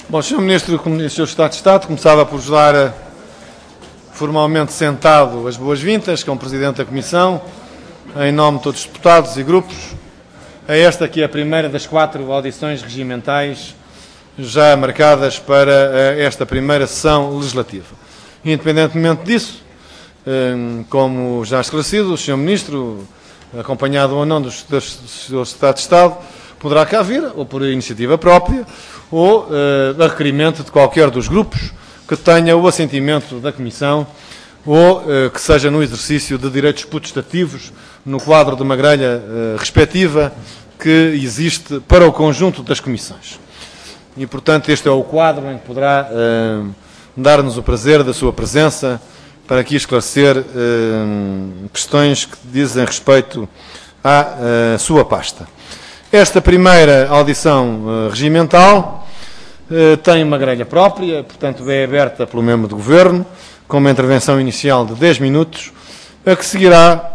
Bom, Sr. Ministro e Sr. Secretário de Estado, começava por vos dar formalmente sentado as boas-vindas, como Presidente da Comissão, em nome de todos os deputados e grupos, a esta que é a primeira das 4 audições regimentais já marcadas para esta primeira sessão legislativa. Independentemente disso, como já esclarecido, o Sr. Ministro, acompanhado ou não do Sr. Secretário de Estado, poderá cá vir, ou por iniciativa própria, ou a requerimento de qualquer dos grupos que tenha o assentimento da Comissão ou que seja no exercício de direitos potestativos no quadro de uma grelha respectiva que existe para o conjunto das comissões. E, portanto, este é o quadro em que poderá dar-nos o prazer da sua presença para aqui esclarecer questões que dizem respeito à sua pasta. Esta primeira audição regimental tem uma grelha própria, portanto é aberta pelo membro do Governo, com uma intervenção inicial de 10 minutos, a que seguirá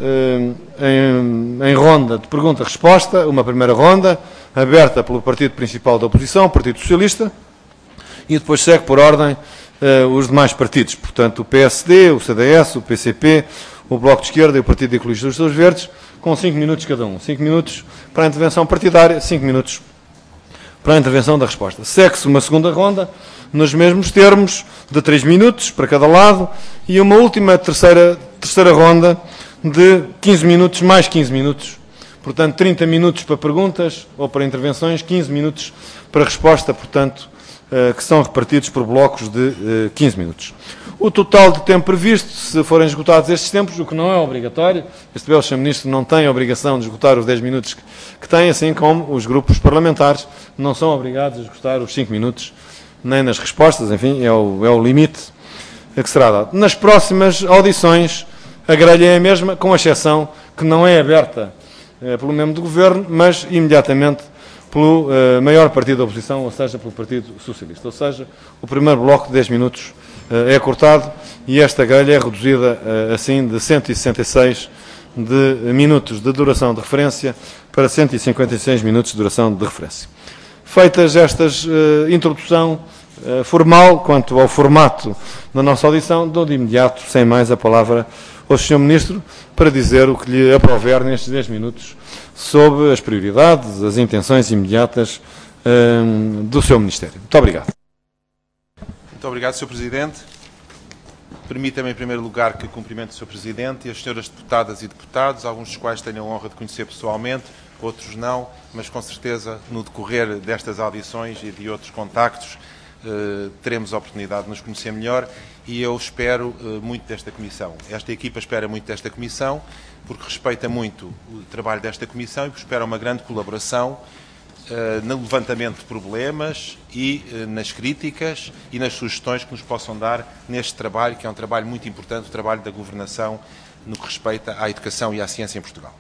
em ronda de pergunta-resposta, uma primeira ronda, aberta pelo partido principal da oposição, o Partido Socialista, e depois segue por ordem os demais partidos, portanto o PSD, o CDS, o PCP, o Bloco de Esquerda e o Partido Ecologista dos Verdes, com 5 minutos cada um. 5 minutos para a intervenção partidária, 5 minutos para a intervenção da resposta. Segue-se uma segunda ronda, nos mesmos termos, de 3 minutos para cada lado, e uma última terceira ronda de 15 minutos mais 15 minutos. Portanto, 30 minutos para perguntas ou para intervenções, 15 minutos para resposta, portanto, que são repartidos por blocos de 15 minutos. O total de tempo previsto, se forem esgotados estes tempos, o que não é obrigatório, este belo Sr. Ministro não tem a obrigação de esgotar os 10 minutos que tem, assim como os grupos parlamentares não são obrigados a esgotar os 5 minutos, nem nas respostas, enfim, é o limite a que será dado. Nas próximas audições, a grelha é a mesma, com a exceção que não é aberta pelo membro do Governo, mas imediatamente pelo maior partido da oposição, ou seja, pelo Partido Socialista. Ou seja, o primeiro bloco de 10 minutos é cortado e esta grelha é reduzida, assim, de 166 minutos de duração de referência para 156 minutos de duração de referência. Feitas estas introdução formal quanto ao formato da nossa audição, dou de imediato, sem mais, a palavra ao Sr. Ministro para dizer o que lhe aprouver nestes 10 minutos sobre as prioridades, as intenções imediatas do seu Ministério. Muito obrigado. Muito obrigado, Sr. Presidente. Permita-me, em primeiro lugar, que cumprimente o Sr. Presidente e as senhoras deputadas e deputados, alguns dos quais tenho a honra de conhecer pessoalmente, outros não, mas com certeza no decorrer destas audições e de outros contactos teremos a oportunidade de nos conhecer melhor e eu espero muito desta Comissão. Esta equipa espera muito desta Comissão porque respeita muito o trabalho desta Comissão e porque espera uma grande colaboração no levantamento de problemas e nas críticas e nas sugestões que nos possam dar neste trabalho, que é um trabalho muito importante, o trabalho da governação no que respeita à educação e à ciência em Portugal.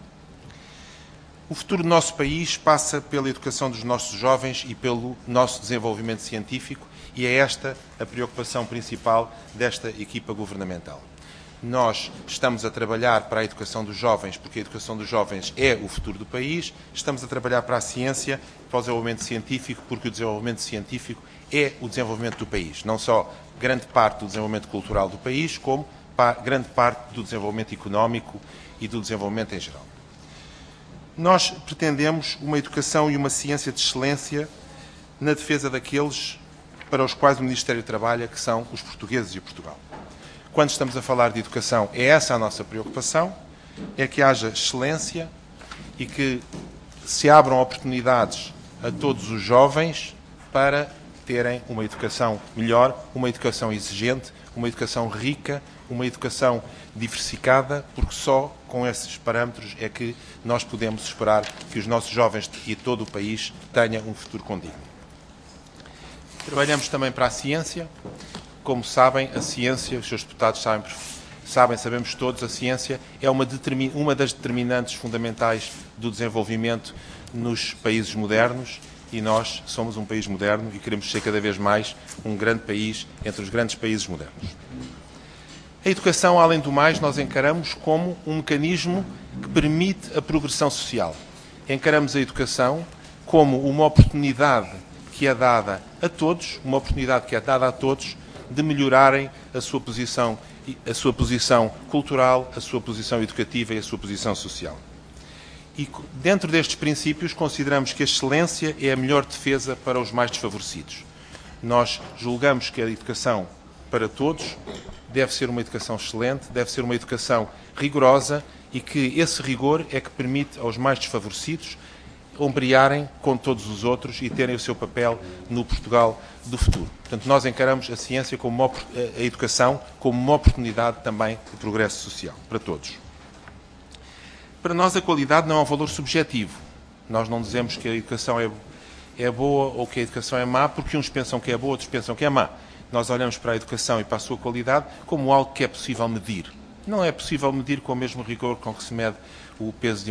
O futuro do nosso país passa pela educação dos nossos jovens e pelo nosso desenvolvimento científico e é esta a preocupação principal desta equipa governamental. Nós estamos a trabalhar para a educação dos jovens, porque a educação dos jovens é o futuro do país, estamos a trabalhar para a ciência, para o desenvolvimento científico, porque o desenvolvimento científico é o desenvolvimento do país, não só grande parte do desenvolvimento cultural do país, como grande parte do desenvolvimento económico e do desenvolvimento em geral. Nós pretendemos uma educação e uma ciência de excelência na defesa daqueles para os quais o Ministério trabalha, que são os portugueses e Portugal. Quando estamos a falar de educação, é essa a nossa preocupação, é que haja excelência e que se abram oportunidades a todos os jovens para terem uma educação melhor, uma educação exigente, uma educação rica, uma educação diversificada, porque só com esses parâmetros é que nós podemos esperar que os nossos jovens e todo o país tenham um futuro condigno. Trabalhamos também para a ciência. Como sabem, a ciência, os seus deputados sabemos todos, a ciência é uma das determinantes fundamentais do desenvolvimento nos países modernos e nós somos um país moderno e queremos ser cada vez mais um grande país entre os grandes países modernos. A educação, além do mais, nós encaramos como um mecanismo que permite a progressão social. Encaramos a educação como uma oportunidade que é dada a todos, uma oportunidade que é dada a todos de melhorarem a sua posição cultural, a sua posição educativa e a sua posição social. E dentro destes princípios consideramos que a excelência é a melhor defesa para os mais desfavorecidos. Nós julgamos que a educação para todos deve ser uma educação excelente, deve ser uma educação rigorosa e que esse rigor é que permite aos mais desfavorecidos ombrearem com todos os outros e terem o seu papel no Portugal do futuro. Portanto, nós encaramos a ciência como a educação como uma oportunidade também de progresso social para todos. Para nós a qualidade não é um valor subjetivo. Nós não dizemos que a educação é boa ou que a educação é má porque uns pensam que é boa, outros pensam que é má. Nós olhamos para a educação e para a sua qualidade como algo que é possível medir. Não é possível medir com o mesmo rigor com que se mede o peso de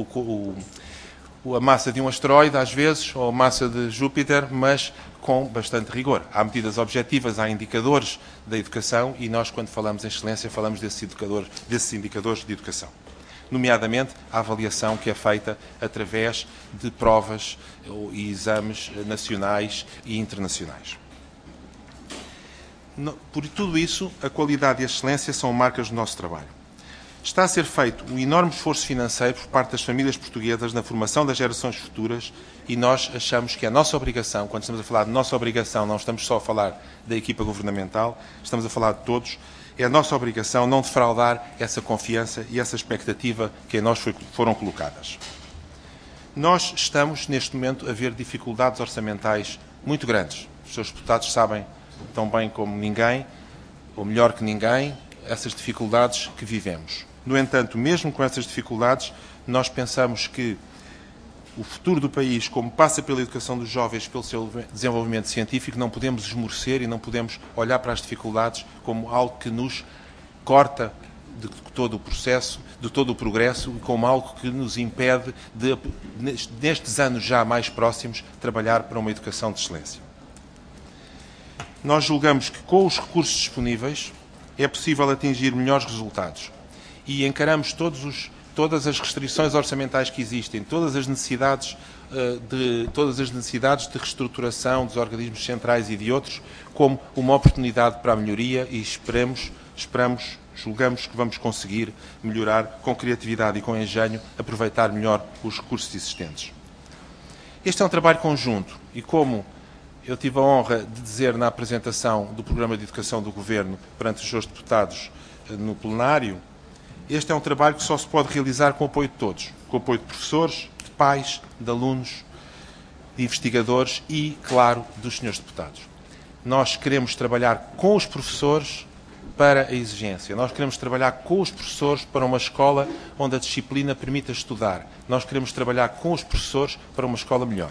a massa de um asteroide, às vezes, ou a massa de Júpiter, mas com bastante rigor. Há medidas objetivas, há indicadores da educação e nós, quando falamos em excelência, falamos desses indicadores de educação. Nomeadamente, a avaliação que é feita através de provas e exames nacionais e internacionais. Por tudo isso, a qualidade e a excelência são marcas do nosso trabalho. Está a ser feito um enorme esforço financeiro por parte das famílias portuguesas na formação das gerações futuras e nós achamos que é a nossa obrigação, quando estamos a falar de nossa obrigação, não estamos só a falar da equipa governamental, estamos a falar de todos, é a nossa obrigação não defraudar essa confiança e essa expectativa que em nós foram colocadas. Nós estamos, neste momento, a ver dificuldades orçamentais muito grandes. Os seus deputados sabem tão bem como ninguém, ou melhor que ninguém, essas dificuldades que vivemos. No entanto, mesmo com essas dificuldades, nós pensamos que o futuro do país, como passa pela educação dos jovens, pelo seu desenvolvimento científico, não podemos esmorecer e não podemos olhar para as dificuldades como algo que nos corta de todo o processo, de todo o progresso e como algo que nos impede de, nestes anos já mais próximos, trabalhar para uma educação de excelência. Nós julgamos que com os recursos disponíveis é possível atingir melhores resultados e encaramos todas as restrições orçamentais que existem, todas as necessidades de reestruturação dos organismos centrais e de outros como uma oportunidade para a melhoria e julgamos que vamos conseguir melhorar com criatividade e com engenho, aproveitar melhor os recursos existentes. Este é um trabalho conjunto e como eu tive a honra de dizer na apresentação do Programa de Educação do Governo perante os seus deputados no plenário, este é um trabalho que só se pode realizar com o apoio de todos, com o apoio de professores, de pais, de alunos, de investigadores e, claro, dos senhores deputados. Nós queremos trabalhar com os professores para a exigência. Nós queremos trabalhar com os professores para uma escola onde a disciplina permita estudar. Nós queremos trabalhar com os professores para uma escola melhor.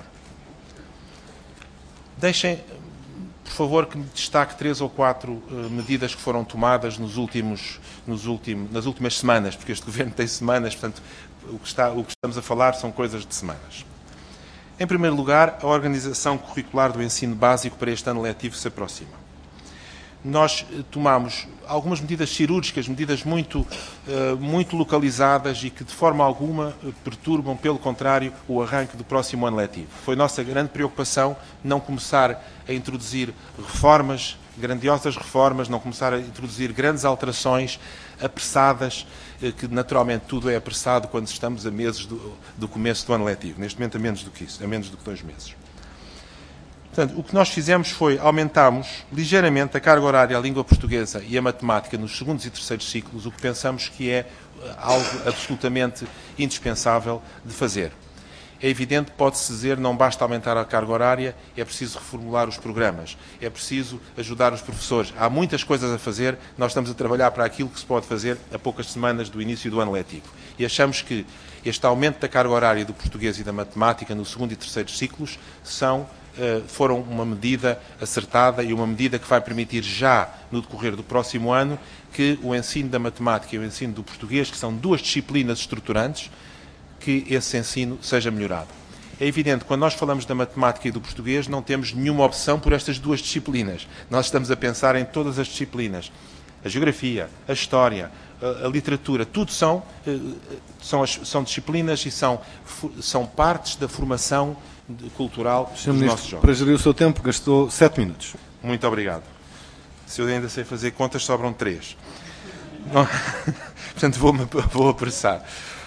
Deixem, por favor, que me destaque 3 ou 4 medidas que foram tomadas nas últimas semanas, porque este Governo tem semanas, portanto, o que estamos a falar são coisas de semanas. Em primeiro lugar, a organização curricular do ensino básico para este ano letivo se aproxima. Nós tomamos algumas medidas cirúrgicas, medidas muito localizadas e que de forma alguma perturbam, pelo contrário, o arranque do próximo ano letivo. Foi nossa grande preocupação não começar a introduzir reformas, grandiosas reformas, não começar a introduzir grandes alterações apressadas, que naturalmente tudo é apressado quando estamos a meses do começo do ano letivo. Neste momento a menos do que isso, a menos do que 2 meses. Portanto, o que nós fizemos foi aumentarmos ligeiramente a carga horária à língua portuguesa e a matemática nos 2º e 3º ciclos, o que pensamos que é algo absolutamente indispensável de fazer. É evidente, pode-se dizer, não basta aumentar a carga horária, é preciso reformular os programas, é preciso ajudar os professores. Há muitas coisas a fazer, nós estamos a trabalhar para aquilo que se pode fazer a poucas semanas do início do ano letivo. E achamos que este aumento da carga horária do português e da matemática no 2º e 3º ciclos foram uma medida acertada e uma medida que vai permitir já, no decorrer do próximo ano, que o ensino da matemática e o ensino do português, que são 2 disciplinas estruturantes, que esse ensino seja melhorado. É evidente, quando nós falamos da matemática e do português, não temos nenhuma opção por estas 2 disciplinas. Nós estamos a pensar em todas as disciplinas. A geografia, a história, a literatura, tudo são disciplinas e são partes da formação cultural Sr. dos nossos Ministro, jovens. para gerir o seu tempo, gastou 7 minutos. Muito obrigado. Se eu ainda sei fazer contas, sobram 3. Não, portanto, vou apressar.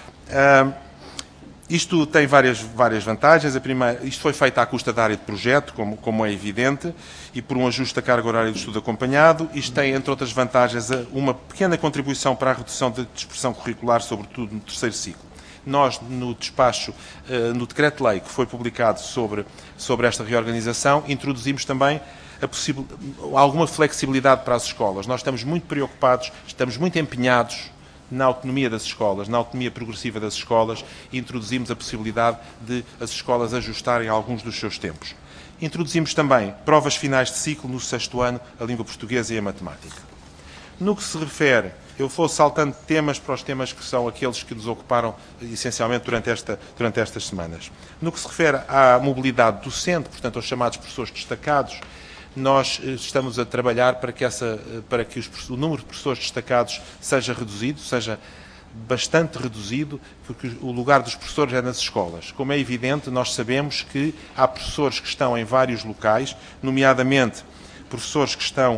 Isto tem várias vantagens. A primeira, isto foi feito à custa da área de projeto, como é evidente, e por um ajuste da carga horária do estudo acompanhado. Isto tem, entre outras vantagens, uma pequena contribuição para a redução da dispersão curricular, sobretudo no terceiro ciclo. Nós, no despacho, no decreto-lei que foi publicado sobre esta reorganização, introduzimos também alguma flexibilidade para as escolas. Nós estamos muito preocupados, estamos muito empenhados na autonomia das escolas, na autonomia progressiva das escolas, e introduzimos a possibilidade de as escolas ajustarem alguns dos seus tempos. Introduzimos também provas finais de ciclo no 6º ano, a língua portuguesa e a matemática. No que se refere, eu vou saltando temas para os temas que são aqueles que nos ocuparam essencialmente durante estas semanas. No que se refere à mobilidade docente, portanto aos chamados professores destacados, nós estamos a trabalhar para que o número de professores destacados seja reduzido, seja bastante reduzido, porque o lugar dos professores é nas escolas. Como é evidente, nós sabemos que há professores que estão em vários locais, nomeadamente professores que estão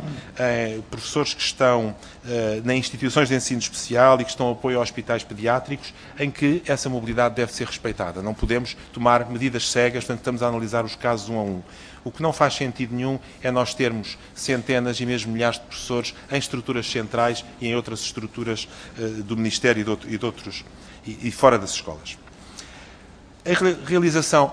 em instituições de ensino especial e que estão a apoio a hospitais pediátricos, em que essa mobilidade deve ser respeitada. Não podemos tomar medidas cegas, portanto estamos a analisar os casos um a um. O que não faz sentido nenhum é nós termos centenas e mesmo milhares de professores em estruturas centrais e em outras estruturas do Ministério e fora das escolas. A realização,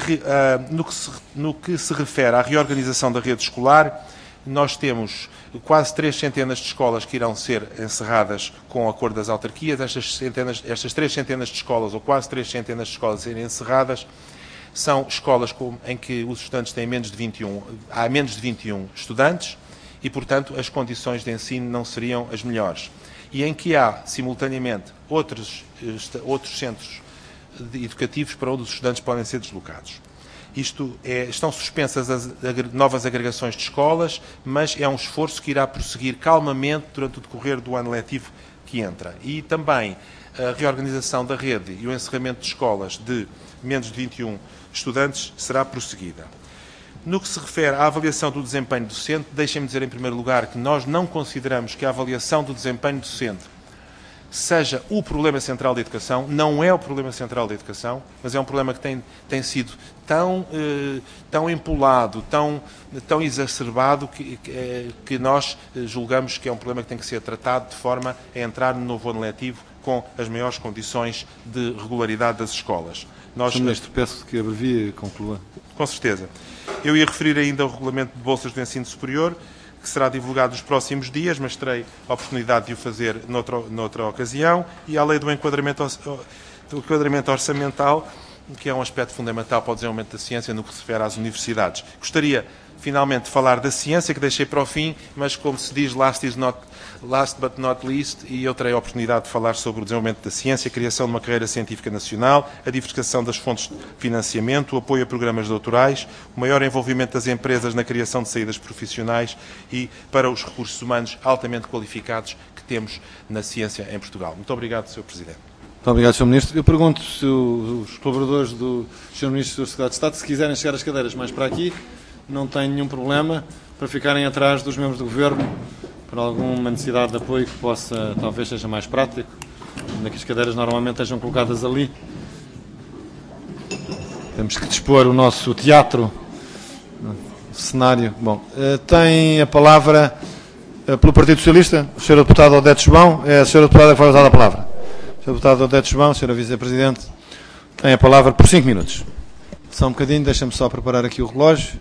no que se refere à reorganização da rede escolar, nós temos quase 3 centenas de escolas que irão ser encerradas com o acordo das autarquias. Estas 3 centenas de escolas, ou quase 3 centenas de escolas a serem encerradas, são escolas em que os estudantes têm há menos de 21 estudantes e, portanto, as condições de ensino não seriam as melhores. E em que há, simultaneamente, outros centros educativos para onde os estudantes podem ser deslocados. Estão suspensas as novas agregações de escolas, mas é um esforço que irá prosseguir calmamente durante o decorrer do ano letivo que entra. E também a reorganização da rede e o encerramento de escolas de menos de 21 estudantes será prosseguida. No que se refere à avaliação do desempenho docente, deixem-me dizer em primeiro lugar que nós não consideramos que a avaliação do desempenho docente seja o problema central da educação. Não é o problema central da educação, mas é um problema que tem sido tão empolado, tão exacerbado, que nós julgamos que é um problema que tem que ser tratado de forma a entrar no novo ano letivo com as maiores condições de regularidade das escolas. Sr. Ministro, peço que abrevie e conclua. Com certeza. Eu ia referir ainda o regulamento de bolsas do ensino superior, que será divulgado nos próximos dias, mas terei a oportunidade de o fazer noutra ocasião, e à lei do enquadramento orçamental, que é um aspecto fundamental para o desenvolvimento da ciência no que se refere às universidades. Gostaria, finalmente, de falar da ciência, que deixei para o fim, mas, como se diz, last but not least, e eu terei a oportunidade de falar sobre o desenvolvimento da ciência, a criação de uma carreira científica nacional, a diversificação das fontes de financiamento, o apoio a programas doutorais, o maior envolvimento das empresas na criação de saídas profissionais e para os recursos humanos altamente qualificados que temos na ciência em Portugal. Muito obrigado, Sr. Presidente. Muito obrigado, Sr. Ministro. Eu pergunto se os colaboradores do Sr. Ministro e do Secretário de Estado, se quiserem chegar as cadeiras mais para aqui, não tem nenhum problema para ficarem atrás dos membros do Governo, por alguma necessidade de apoio que possa, talvez seja mais prático, onde as cadeiras normalmente estejam colocadas ali. Temos que dispor o nosso teatro, o cenário. Bom, tem a palavra pelo Partido Socialista, o Sr. Deputado Odete João. É a Sra. Deputada que vai usar a palavra. Sr. Deputado Odete João, Sra. Vice-Presidente, tem a palavra por 5 minutos. Só um bocadinho, deixa-me só preparar aqui o relógio.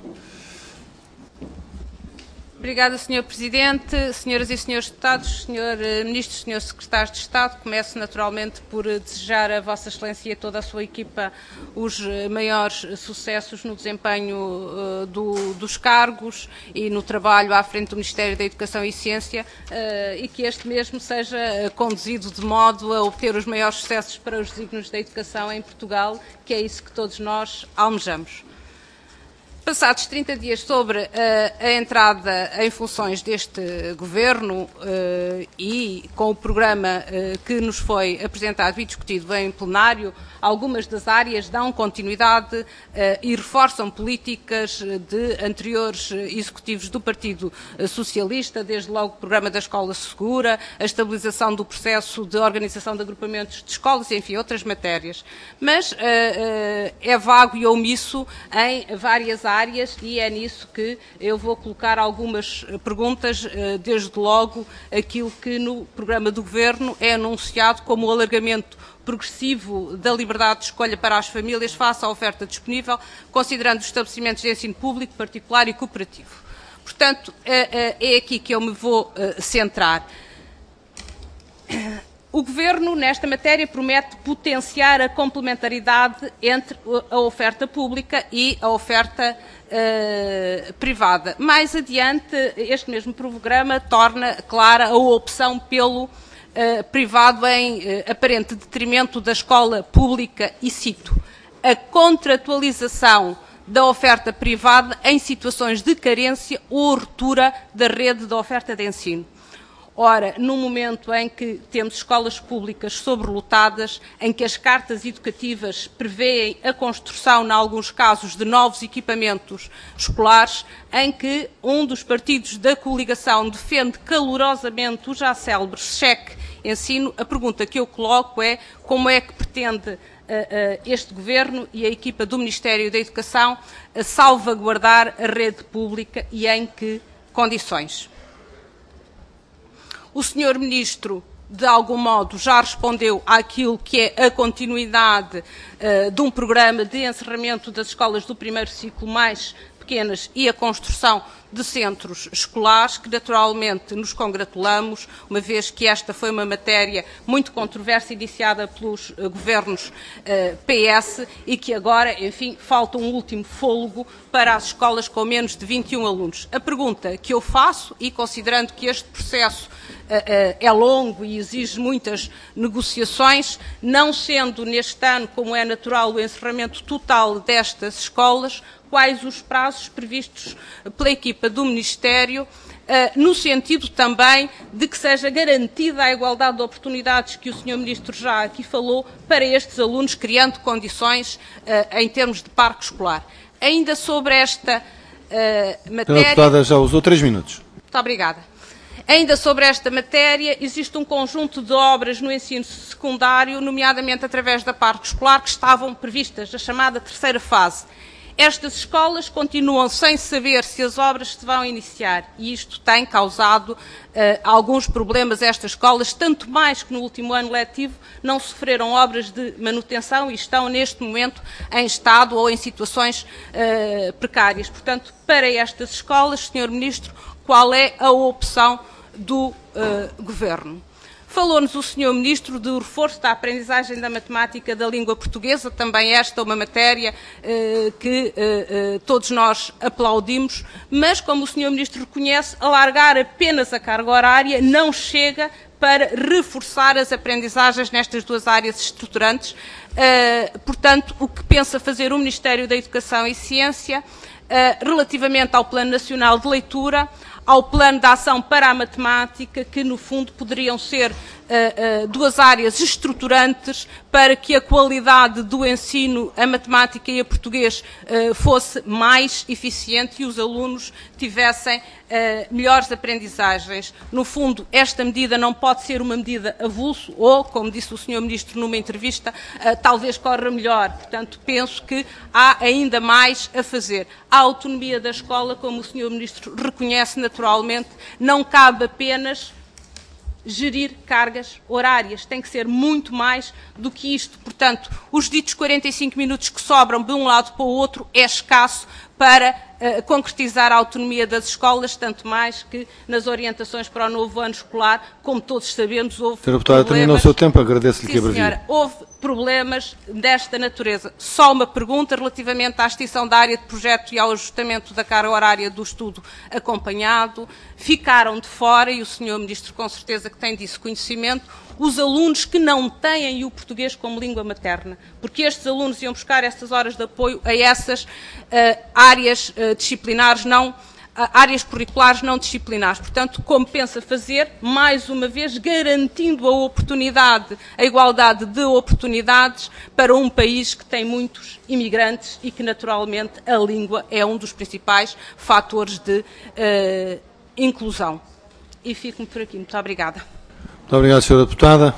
Obrigada, Sr. Presidente, Senhoras e Senhores Deputados, Sr. Ministro, Sr. Secretário de Estado. Começo naturalmente por desejar a Vossa Excelência e a toda a sua equipa os maiores sucessos no desempenho dos cargos e no trabalho à frente do Ministério da Educação e Ciência, e que este mesmo seja conduzido de modo a obter os maiores sucessos para os desígnios da educação em Portugal, que é isso que todos nós almejamos. Passados 30 dias sobre a entrada em funções deste Governo e com o programa que nos foi apresentado e discutido em plenário, algumas das áreas dão continuidade e reforçam políticas de anteriores executivos do Partido Socialista, desde logo o programa da Escola Segura, a estabilização do processo de organização de agrupamentos de escolas, enfim, outras matérias. Mas é vago e omisso em várias áreas e é nisso que eu vou colocar algumas perguntas, desde logo aquilo que no programa do Governo é anunciado como o alargamento progressivo da liberdade de escolha para as famílias face à oferta disponível, considerando os estabelecimentos de ensino público, particular e cooperativo. Portanto, é aqui que eu me vou centrar. O Governo, nesta matéria, promete potenciar a complementaridade entre a oferta pública e a oferta privada. Mais adiante, este mesmo programa torna clara a opção pelo privado em aparente detrimento da escola pública e cito: a contratualização da oferta privada em situações de carência ou ruptura da rede da oferta de ensino. Ora, no momento em que temos escolas públicas sobrelotadas, em que as cartas educativas prevêem a construção, em alguns casos, de novos equipamentos escolares, em que um dos partidos da coligação defende calorosamente o já célebre cheque ensino, a pergunta que eu coloco é como é que pretende este Governo e a equipa do Ministério da Educação salvaguardar a rede pública e em que condições? O Sr. Ministro, de algum modo, já respondeu àquilo que é a continuidade de um programa de encerramento das escolas do primeiro ciclo mais pequenas e a construção de centros escolares, que naturalmente nos congratulamos, uma vez que esta foi uma matéria muito controversa iniciada pelos governos PS e que agora, enfim, falta um último fôlego para as escolas com menos de 21 alunos. A pergunta que eu faço, e considerando que este processo é longo e exige muitas negociações, não sendo neste ano, como é natural, o encerramento total destas escolas, quais os prazos previstos pela equipa do Ministério, no sentido também de que seja garantida a igualdade de oportunidades que o Sr. Ministro já aqui falou para estes alunos, criando condições em termos de parque escolar. Ainda sobre esta matéria... A deputada já usou 3 minutos. Muito obrigada. Ainda sobre esta matéria, existe um conjunto de obras no ensino secundário, nomeadamente através da parque escolar, que estavam previstas, a chamada terceira fase. Estas escolas continuam sem saber se as obras se vão iniciar e isto tem causado alguns problemas a estas escolas, tanto mais que no último ano letivo não sofreram obras de manutenção e estão neste momento em estado ou em situações precárias. Portanto, para estas escolas, Sr. Ministro, qual é a opção do Governo? Falou-nos o Sr. Ministro do reforço da aprendizagem da matemática da língua portuguesa, também esta uma matéria que todos nós aplaudimos, mas, como o Sr. Ministro reconhece, alargar apenas a carga horária não chega para reforçar as aprendizagens nestas duas áreas estruturantes. Portanto, o que pensa fazer o Ministério da Educação e Ciência relativamente ao Plano Nacional de Leitura, ao Plano de Ação para a Matemática, que no fundo poderiam ser duas áreas estruturantes para que a qualidade do ensino a matemática e a português fosse mais eficiente e os alunos tivessem melhores aprendizagens. No fundo, esta medida não pode ser uma medida avulso ou, como disse o Sr. Ministro numa entrevista, talvez corra melhor. Portanto, penso que há ainda mais a fazer. A autonomia da escola, como o Sr. Ministro reconhece naturalmente, não cabe apenas gerir cargas horárias, tem que ser muito mais do que isto. Portanto, os ditos 45 minutos que sobram de um lado para o outro é escasso para concretizar a autonomia das escolas, tanto mais que nas orientações para o novo ano escolar, como todos sabemos, houve Sra. Deputada, terminou o seu tempo, agradeço-lhe que abrevie. Senhora, houve problemas desta natureza. Só uma pergunta relativamente à extinção da área de projeto e ao ajustamento da carga horária do estudo acompanhado. Ficaram de fora, e o Sr. Ministro com certeza que tem disso conhecimento, os alunos que não têm o português como língua materna, porque estes alunos iam buscar estas horas de apoio a essas áreas disciplinares áreas curriculares não disciplinares. Portanto, como pensa fazer, mais uma vez, garantindo a igualdade de oportunidades para um país que tem muitos imigrantes e que, naturalmente, a língua é um dos principais fatores de inclusão. E fico-me por aqui. Muito obrigada. Muito obrigado, Sra. Deputada.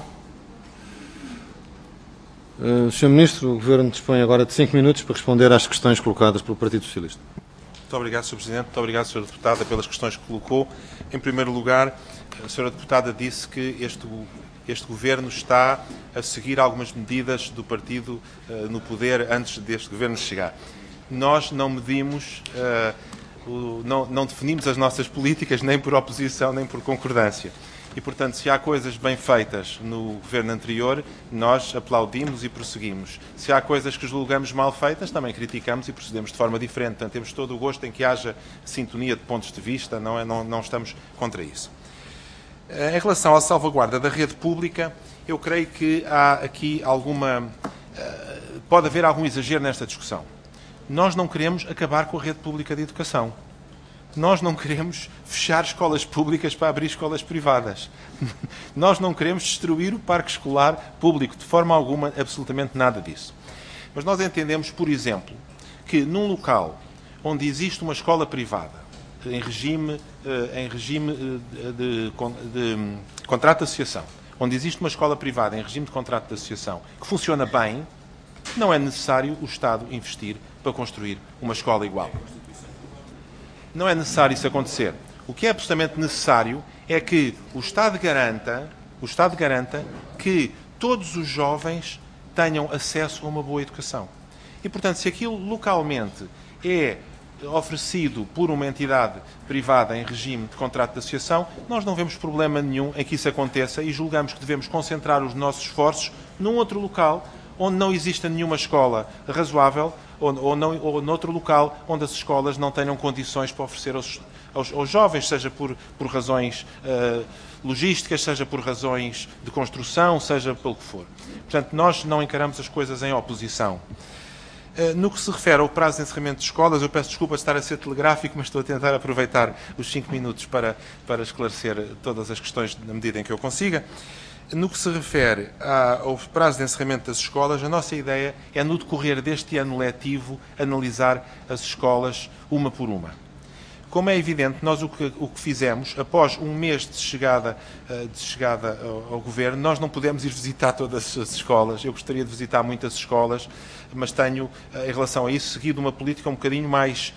Sr. Ministro, o Governo dispõe agora de 5 minutos para responder às questões colocadas pelo Partido Socialista. Muito obrigado, Sr. Presidente. Muito obrigado, Sra. Deputada, pelas questões que colocou. Em primeiro lugar, a Sra. Deputada disse que este Governo está a seguir algumas medidas do partido no poder antes deste Governo chegar. Nós não medimos, não definimos as nossas políticas nem por oposição nem por concordância. E, portanto, se há coisas bem feitas no Governo anterior, nós aplaudimos e prosseguimos. Se há coisas que julgamos mal feitas, também criticamos e procedemos de forma diferente. Portanto, temos todo o gosto em que haja sintonia de pontos de vista, não estamos contra isso. Em relação à salvaguarda da rede pública, eu creio que há aqui pode haver algum exagero nesta discussão. Nós não queremos acabar com a rede pública de educação. Nós não queremos fechar escolas públicas para abrir escolas privadas. Nós não queremos destruir o parque escolar público, de forma alguma, absolutamente nada disso. Mas nós entendemos, por exemplo, que num local onde existe uma escola privada, em regime de contrato de associação, onde existe uma escola privada em regime de contrato de associação, que funciona bem, não é necessário o Estado investir para construir uma escola igual. Não é necessário isso acontecer. O que é absolutamente necessário é que o Estado garanta que todos os jovens tenham acesso a uma boa educação. E, portanto, se aquilo localmente é oferecido por uma entidade privada em regime de contrato de associação, nós não vemos problema nenhum em que isso aconteça e julgamos que devemos concentrar os nossos esforços num outro local onde não exista nenhuma escola razoável ou noutro local onde as escolas não tenham condições para oferecer aos jovens, seja por razões logísticas, seja por razões de construção, seja pelo que for. Portanto, nós não encaramos as coisas em oposição. No que se refere ao prazo de encerramento de escolas, eu peço desculpa de estar a ser telegráfico, mas estou a tentar aproveitar os 5 minutos para esclarecer todas as questões na medida em que eu consiga. No que se refere ao prazo de encerramento das escolas, a nossa ideia é, no decorrer deste ano letivo, analisar as escolas uma por uma. Como é evidente, nós o que fizemos, após um mês de chegada ao Governo, nós não pudemos ir visitar todas as escolas. Eu gostaria de visitar muitas escolas, mas tenho, em relação a isso, seguido uma política um bocadinho mais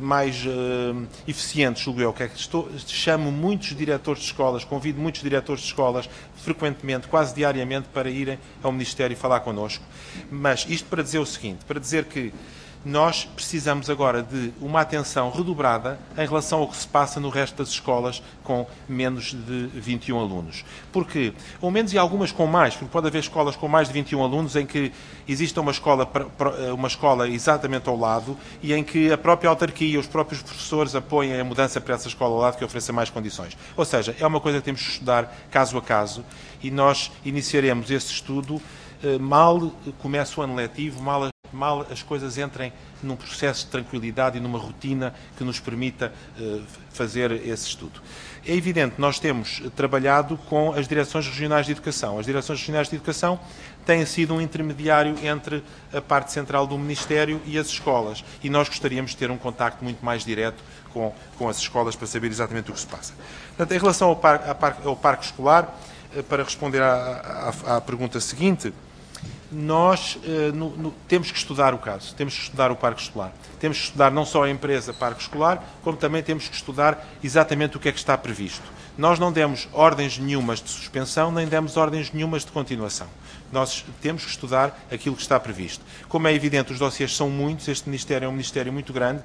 eficiente, julgo eu, que é que chamo muitos diretores de escolas, convido muitos diretores de escolas, frequentemente, quase diariamente, para irem ao Ministério falar connosco. Mas isto para dizer o seguinte, para dizer que nós precisamos agora de uma atenção redobrada em relação ao que se passa no resto das escolas com menos de 21 alunos. Porque, ou menos e algumas com mais, porque pode haver escolas com mais de 21 alunos em que exista uma escola exatamente ao lado e em que a própria autarquia, os próprios professores apoiem a mudança para essa escola ao lado que ofereça mais condições. Ou seja, é uma coisa que temos que estudar caso a caso e nós iniciaremos esse estudo mal começa o ano letivo, mal as coisas entrem num processo de tranquilidade e numa rotina que nos permita fazer esse estudo. É evidente, nós temos trabalhado com as Direções Regionais de Educação. As Direções Regionais de Educação têm sido um intermediário entre a parte central do Ministério e as escolas. E nós gostaríamos de ter um contacto muito mais direto com as escolas para saber exatamente o que se passa. Portanto, em relação ao parque escolar, para responder à pergunta seguinte, nós temos que estudar o caso, temos que estudar o parque escolar. Temos que estudar não só a empresa parque escolar, como também temos que estudar exatamente o que é que está previsto. Nós não demos ordens nenhumas de suspensão, nem demos ordens nenhumas de continuação. Nós temos que estudar aquilo que está previsto. Como é evidente, os dossiês são muitos, este Ministério é um Ministério muito grande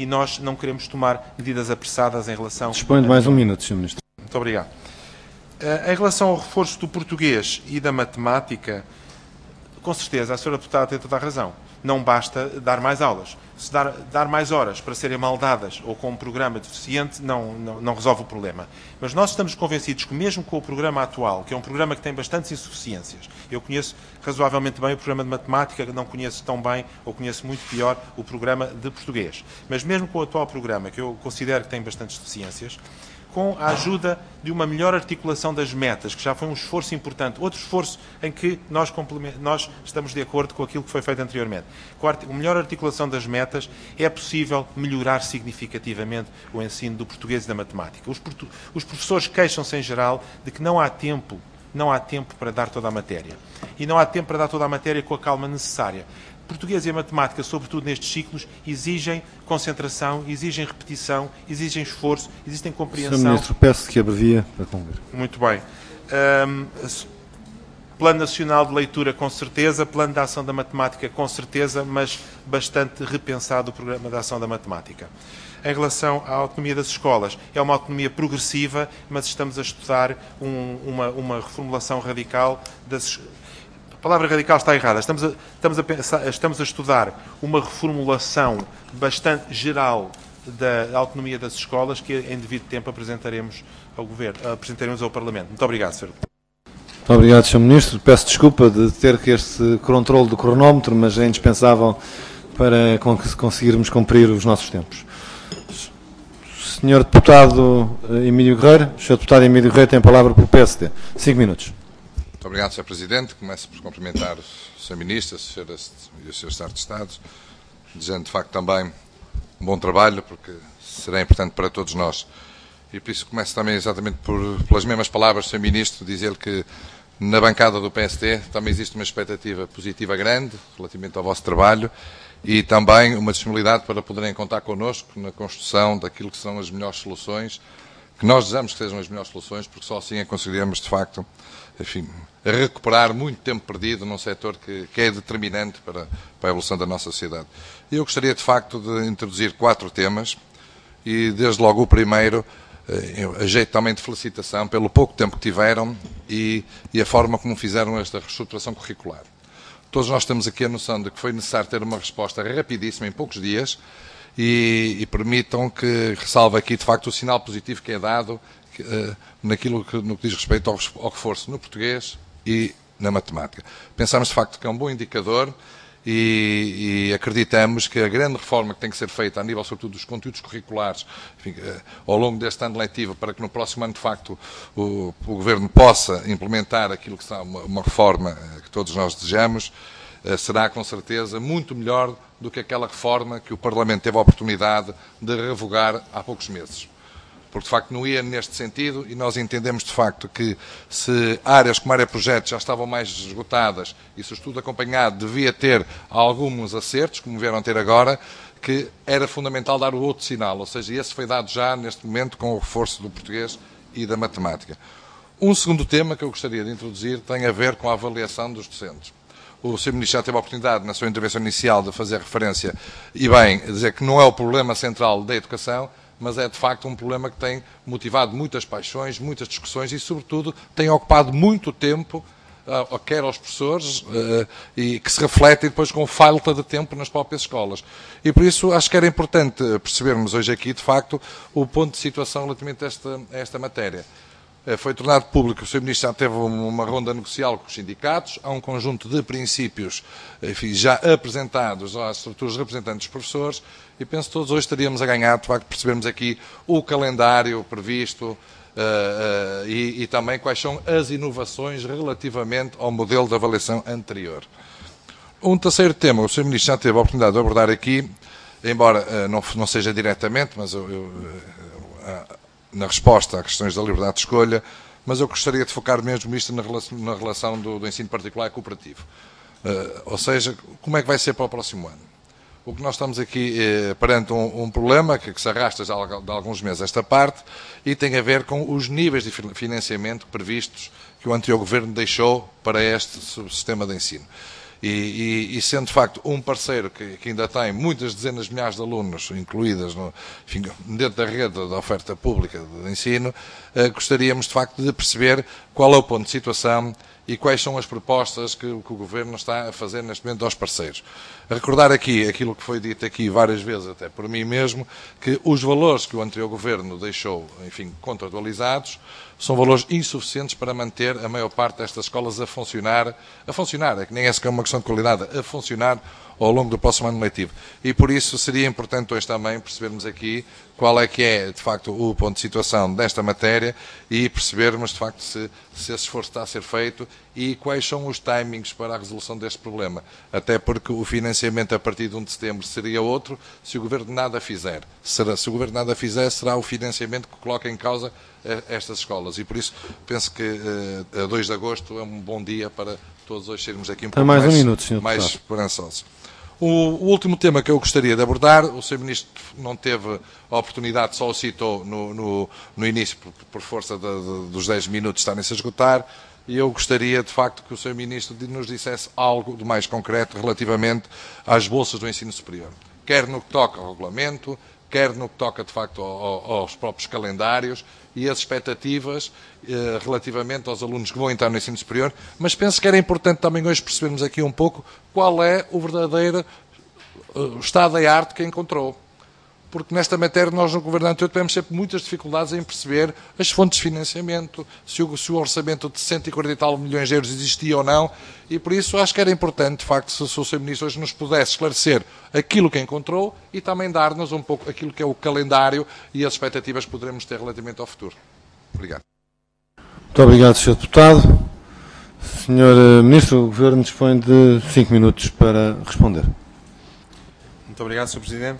e nós não queremos tomar medidas apressadas em relação... Dispõe de mais um minuto, Sr. Ministro. Muito obrigado. Em relação ao reforço do português e da matemática, com certeza a Sra. Deputada tem toda a razão. Não basta dar mais aulas. Se dar mais horas para serem mal dadas ou com um programa deficiente, não resolve o problema. Mas nós estamos convencidos que mesmo com o programa atual, que é um programa que tem bastantes insuficiências, eu conheço razoavelmente bem o programa de matemática, não conheço tão bem, ou conheço muito pior, o programa de português. Mas mesmo com o atual programa, que eu considero que tem bastantes deficiências, com a ajuda de uma melhor articulação das metas, que já foi um esforço importante, outro esforço em que nós estamos de acordo com aquilo que foi feito anteriormente. Com a melhor articulação das metas, é possível melhorar significativamente o ensino do português e da matemática. Os professores queixam-se em geral de que não há tempo para dar toda a matéria. E não há tempo para dar toda a matéria com a calma necessária. Português e a matemática, sobretudo nestes ciclos, exigem concentração, exigem repetição, exigem esforço, exigem compreensão. Sr. Ministro, peço que abrevia para concluir. Muito bem. Plano Nacional de Leitura, com certeza. Plano de Ação da Matemática, com certeza, mas bastante repensado o Programa de Ação da Matemática. Em relação à autonomia das escolas, é uma autonomia progressiva, mas estamos a estudar uma reformulação radical das escolas. A palavra radical está errada. Estamos a estudar uma reformulação bastante geral da autonomia das escolas que, em devido tempo, apresentaremos ao Governo, apresentaremos ao Parlamento. Muito obrigado, Sr. Muito obrigado, Sr. Ministro. Peço desculpa de ter que este controle do cronómetro, mas é indispensável para conseguirmos cumprir os nossos tempos. Sr. Deputado Emílio Guerreiro, o Sr. Deputado Emílio Guerreiro tem a palavra para o PSD. 5 minutos. Muito obrigado, Sr. Presidente. Começo por cumprimentar o Sr. Ministro, e o Sr. Secretário de Estado, dizendo de facto também um bom trabalho, porque será importante para todos nós. E por isso começo também exatamente pelas mesmas palavras do Sr. Ministro, dizer que na bancada do PSD também existe uma expectativa positiva grande relativamente ao vosso trabalho e também uma disponibilidade para poderem contar connosco na construção daquilo que são as melhores soluções, que nós desejamos que sejam as melhores soluções, porque só assim é que conseguiremos, de facto, enfim, recuperar muito tempo perdido num setor que é determinante para a evolução da nossa sociedade. Eu gostaria, de facto, de introduzir 4 temas e, desde logo, o primeiro, a jeito também de felicitação pelo pouco tempo que tiveram e a forma como fizeram esta reestruturação curricular. Todos nós temos aqui a noção de que foi necessário ter uma resposta rapidíssima em poucos dias e permitam que ressalve aqui, de facto, o sinal positivo que é dado no que diz respeito ao reforço no português e na matemática. Pensamos, de facto, que é um bom indicador e acreditamos que a grande reforma que tem que ser feita a nível, sobretudo, dos conteúdos curriculares, enfim, ao longo deste ano letivo, para que no próximo ano, de facto, o Governo possa implementar aquilo que será uma reforma que todos nós desejamos, será, com certeza, muito melhor do que aquela reforma que o Parlamento teve a oportunidade de revogar há poucos meses. Porque, de facto, não ia neste sentido e nós entendemos, de facto, que se áreas como a área de projetos já estavam mais esgotadas e se o estudo acompanhado devia ter alguns acertos, como vieram ter agora, que era fundamental dar o outro sinal, ou seja, esse foi dado já neste momento com o reforço do português e da matemática. Um segundo tema que eu gostaria de introduzir tem a ver com a avaliação dos docentes. O Sr. Ministro já teve a oportunidade, na sua intervenção inicial, de fazer referência, e bem, dizer que não é o problema central da educação, mas é de facto um problema que tem motivado muitas paixões, muitas discussões e, sobretudo, tem ocupado muito tempo, quer aos professores, e que se reflete depois com falta de tempo nas próprias escolas. E por isso acho que era importante percebermos hoje aqui, de facto, o ponto de situação relativamente a esta matéria. Foi tornado público, o Sr. Ministro já teve uma ronda negocial com os sindicatos, há um conjunto de princípios, enfim, já apresentados às estruturas representantes dos professores e penso que todos hoje estaríamos a ganhar, de facto, percebermos aqui o calendário previsto e também quais são as inovações relativamente ao modelo de avaliação anterior. Um terceiro tema, o Sr. Ministro já teve a oportunidade de abordar aqui, embora não seja diretamente, mas na resposta a questões da liberdade de escolha, mas eu gostaria de focar mesmo isto na relação do ensino particular e cooperativo. Ou seja, como é que vai ser para o próximo ano? O que nós estamos aqui perante um problema que se arrasta já de alguns meses esta parte e tem a ver com os níveis de financiamento previstos que o anterior Governo deixou para este sistema de ensino. E sendo de facto um parceiro que ainda tem muitas dezenas de milhares de alunos incluídas dentro da rede da oferta pública de ensino, gostaríamos de facto de perceber qual é o ponto de situação e quais são as propostas que o Governo está a fazer neste momento aos parceiros. Recordar aqui aquilo que foi dito aqui várias vezes, até por mim mesmo, que os valores que o anterior Governo deixou, enfim, contratualizados, são valores insuficientes para manter a maior parte destas escolas a funcionar, é que nem é sequer uma questão de qualidade, a funcionar ao longo do próximo ano letivo. E por isso seria importante hoje também percebermos aqui qual é que é, de facto, o ponto de situação desta matéria e percebermos, de facto, se esse esforço está a ser feito e quais são os timings para a resolução deste problema. Até porque o financiamento a partir de 1 de setembro seria outro se o Governo nada fizer. Se o Governo nada fizer, será o financiamento que coloca em causa estas escolas. E por isso penso que a 2 de agosto é um bom dia para todos hoje sermos aqui um pouco mais esperançosos. O último tema que eu gostaria de abordar, o Sr. Ministro não teve a oportunidade, só o citou no início, por força dos 10 minutos estarem-se a esgotar, e eu gostaria, de facto, que o Sr. Ministro nos dissesse algo de mais concreto relativamente às bolsas do ensino superior. Quer no que toca ao regulamento, quer no que toca, de facto, aos próprios calendários e as expectativas relativamente aos alunos que vão entrar no ensino superior, mas penso que era importante também hoje percebermos aqui um pouco qual é o verdadeiro estado da arte que encontrou. Porque nesta matéria nós no Governo anterior tivemos sempre muitas dificuldades em perceber as fontes de financiamento, se o orçamento de 140 e tal milhões de euros existia ou não, e por isso acho que era importante, de facto, se o Sr. Ministro hoje nos pudesse esclarecer aquilo que encontrou e também dar-nos um pouco aquilo que é o calendário e as expectativas que poderemos ter relativamente ao futuro. Obrigado. Muito obrigado, Sr. Deputado. Sr. Ministro, o Governo dispõe de 5 minutos para responder. Muito obrigado, Sr. Presidente.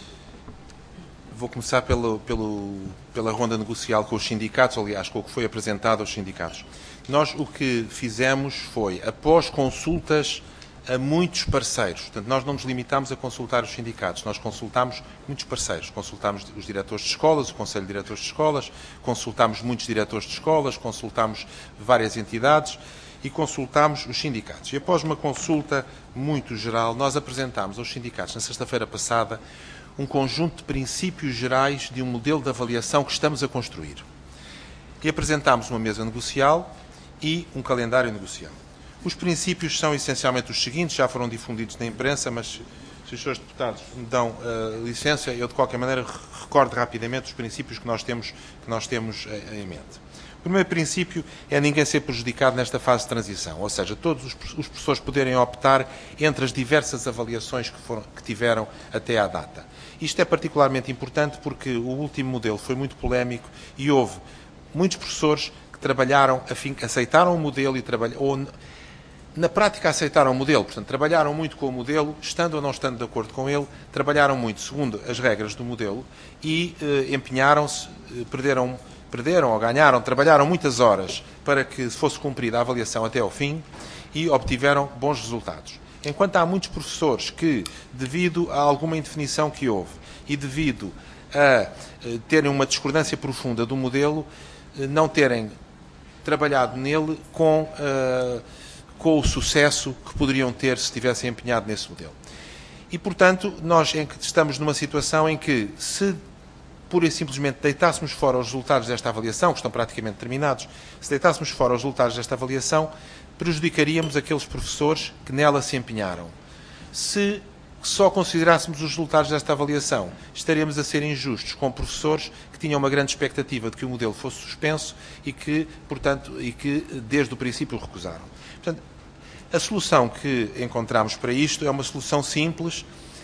Vou começar pela ronda negocial com os sindicatos, aliás, com o que foi apresentado aos sindicatos. Nós o que fizemos foi, após consultas a muitos parceiros, portanto, nós não nos limitámos a consultar os sindicatos, nós consultámos muitos parceiros, consultámos os diretores de escolas, o Conselho de Diretores de Escolas, consultámos muitos diretores de escolas, consultámos várias entidades e consultámos os sindicatos. E após uma consulta muito geral, nós apresentámos aos sindicatos, na sexta-feira passada, um conjunto de princípios gerais de um modelo de avaliação que estamos a construir. E apresentámos uma mesa negocial e um calendário negocial. Os princípios são essencialmente os seguintes, já foram difundidos na imprensa, mas se os senhores deputados me dão licença, eu de qualquer maneira recordo rapidamente os princípios que nós temos em mente. O primeiro princípio é ninguém ser prejudicado nesta fase de transição, ou seja, todos os professores poderem optar entre as diversas avaliações que tiveram até à data. Isto é particularmente importante porque o último modelo foi muito polémico e houve muitos professores que trabalharam, aceitaram o modelo ou na prática aceitaram o modelo, portanto trabalharam muito com o modelo, estando ou não estando de acordo com ele, trabalharam muito segundo as regras do modelo e empenharam-se, perderam ou ganharam, trabalharam muitas horas para que fosse cumprida a avaliação até ao fim e obtiveram bons resultados. Enquanto há muitos professores que, devido a alguma indefinição que houve e devido a terem uma discordância profunda do modelo, não terem trabalhado nele com o sucesso que poderiam ter se estivessem empenhado nesse modelo. E, portanto, nós estamos numa situação em que, se pura e simplesmente deitássemos fora os resultados desta avaliação, que estão praticamente terminados, se deitássemos fora os resultados desta avaliação, prejudicaríamos aqueles professores que nela se empenharam. Se só considerássemos os resultados desta avaliação, estaríamos a ser injustos com professores que tinham uma grande expectativa de que o modelo fosse suspenso e que, portanto, desde o princípio recusaram. Portanto, a solução que encontramos para isto é uma solução simples,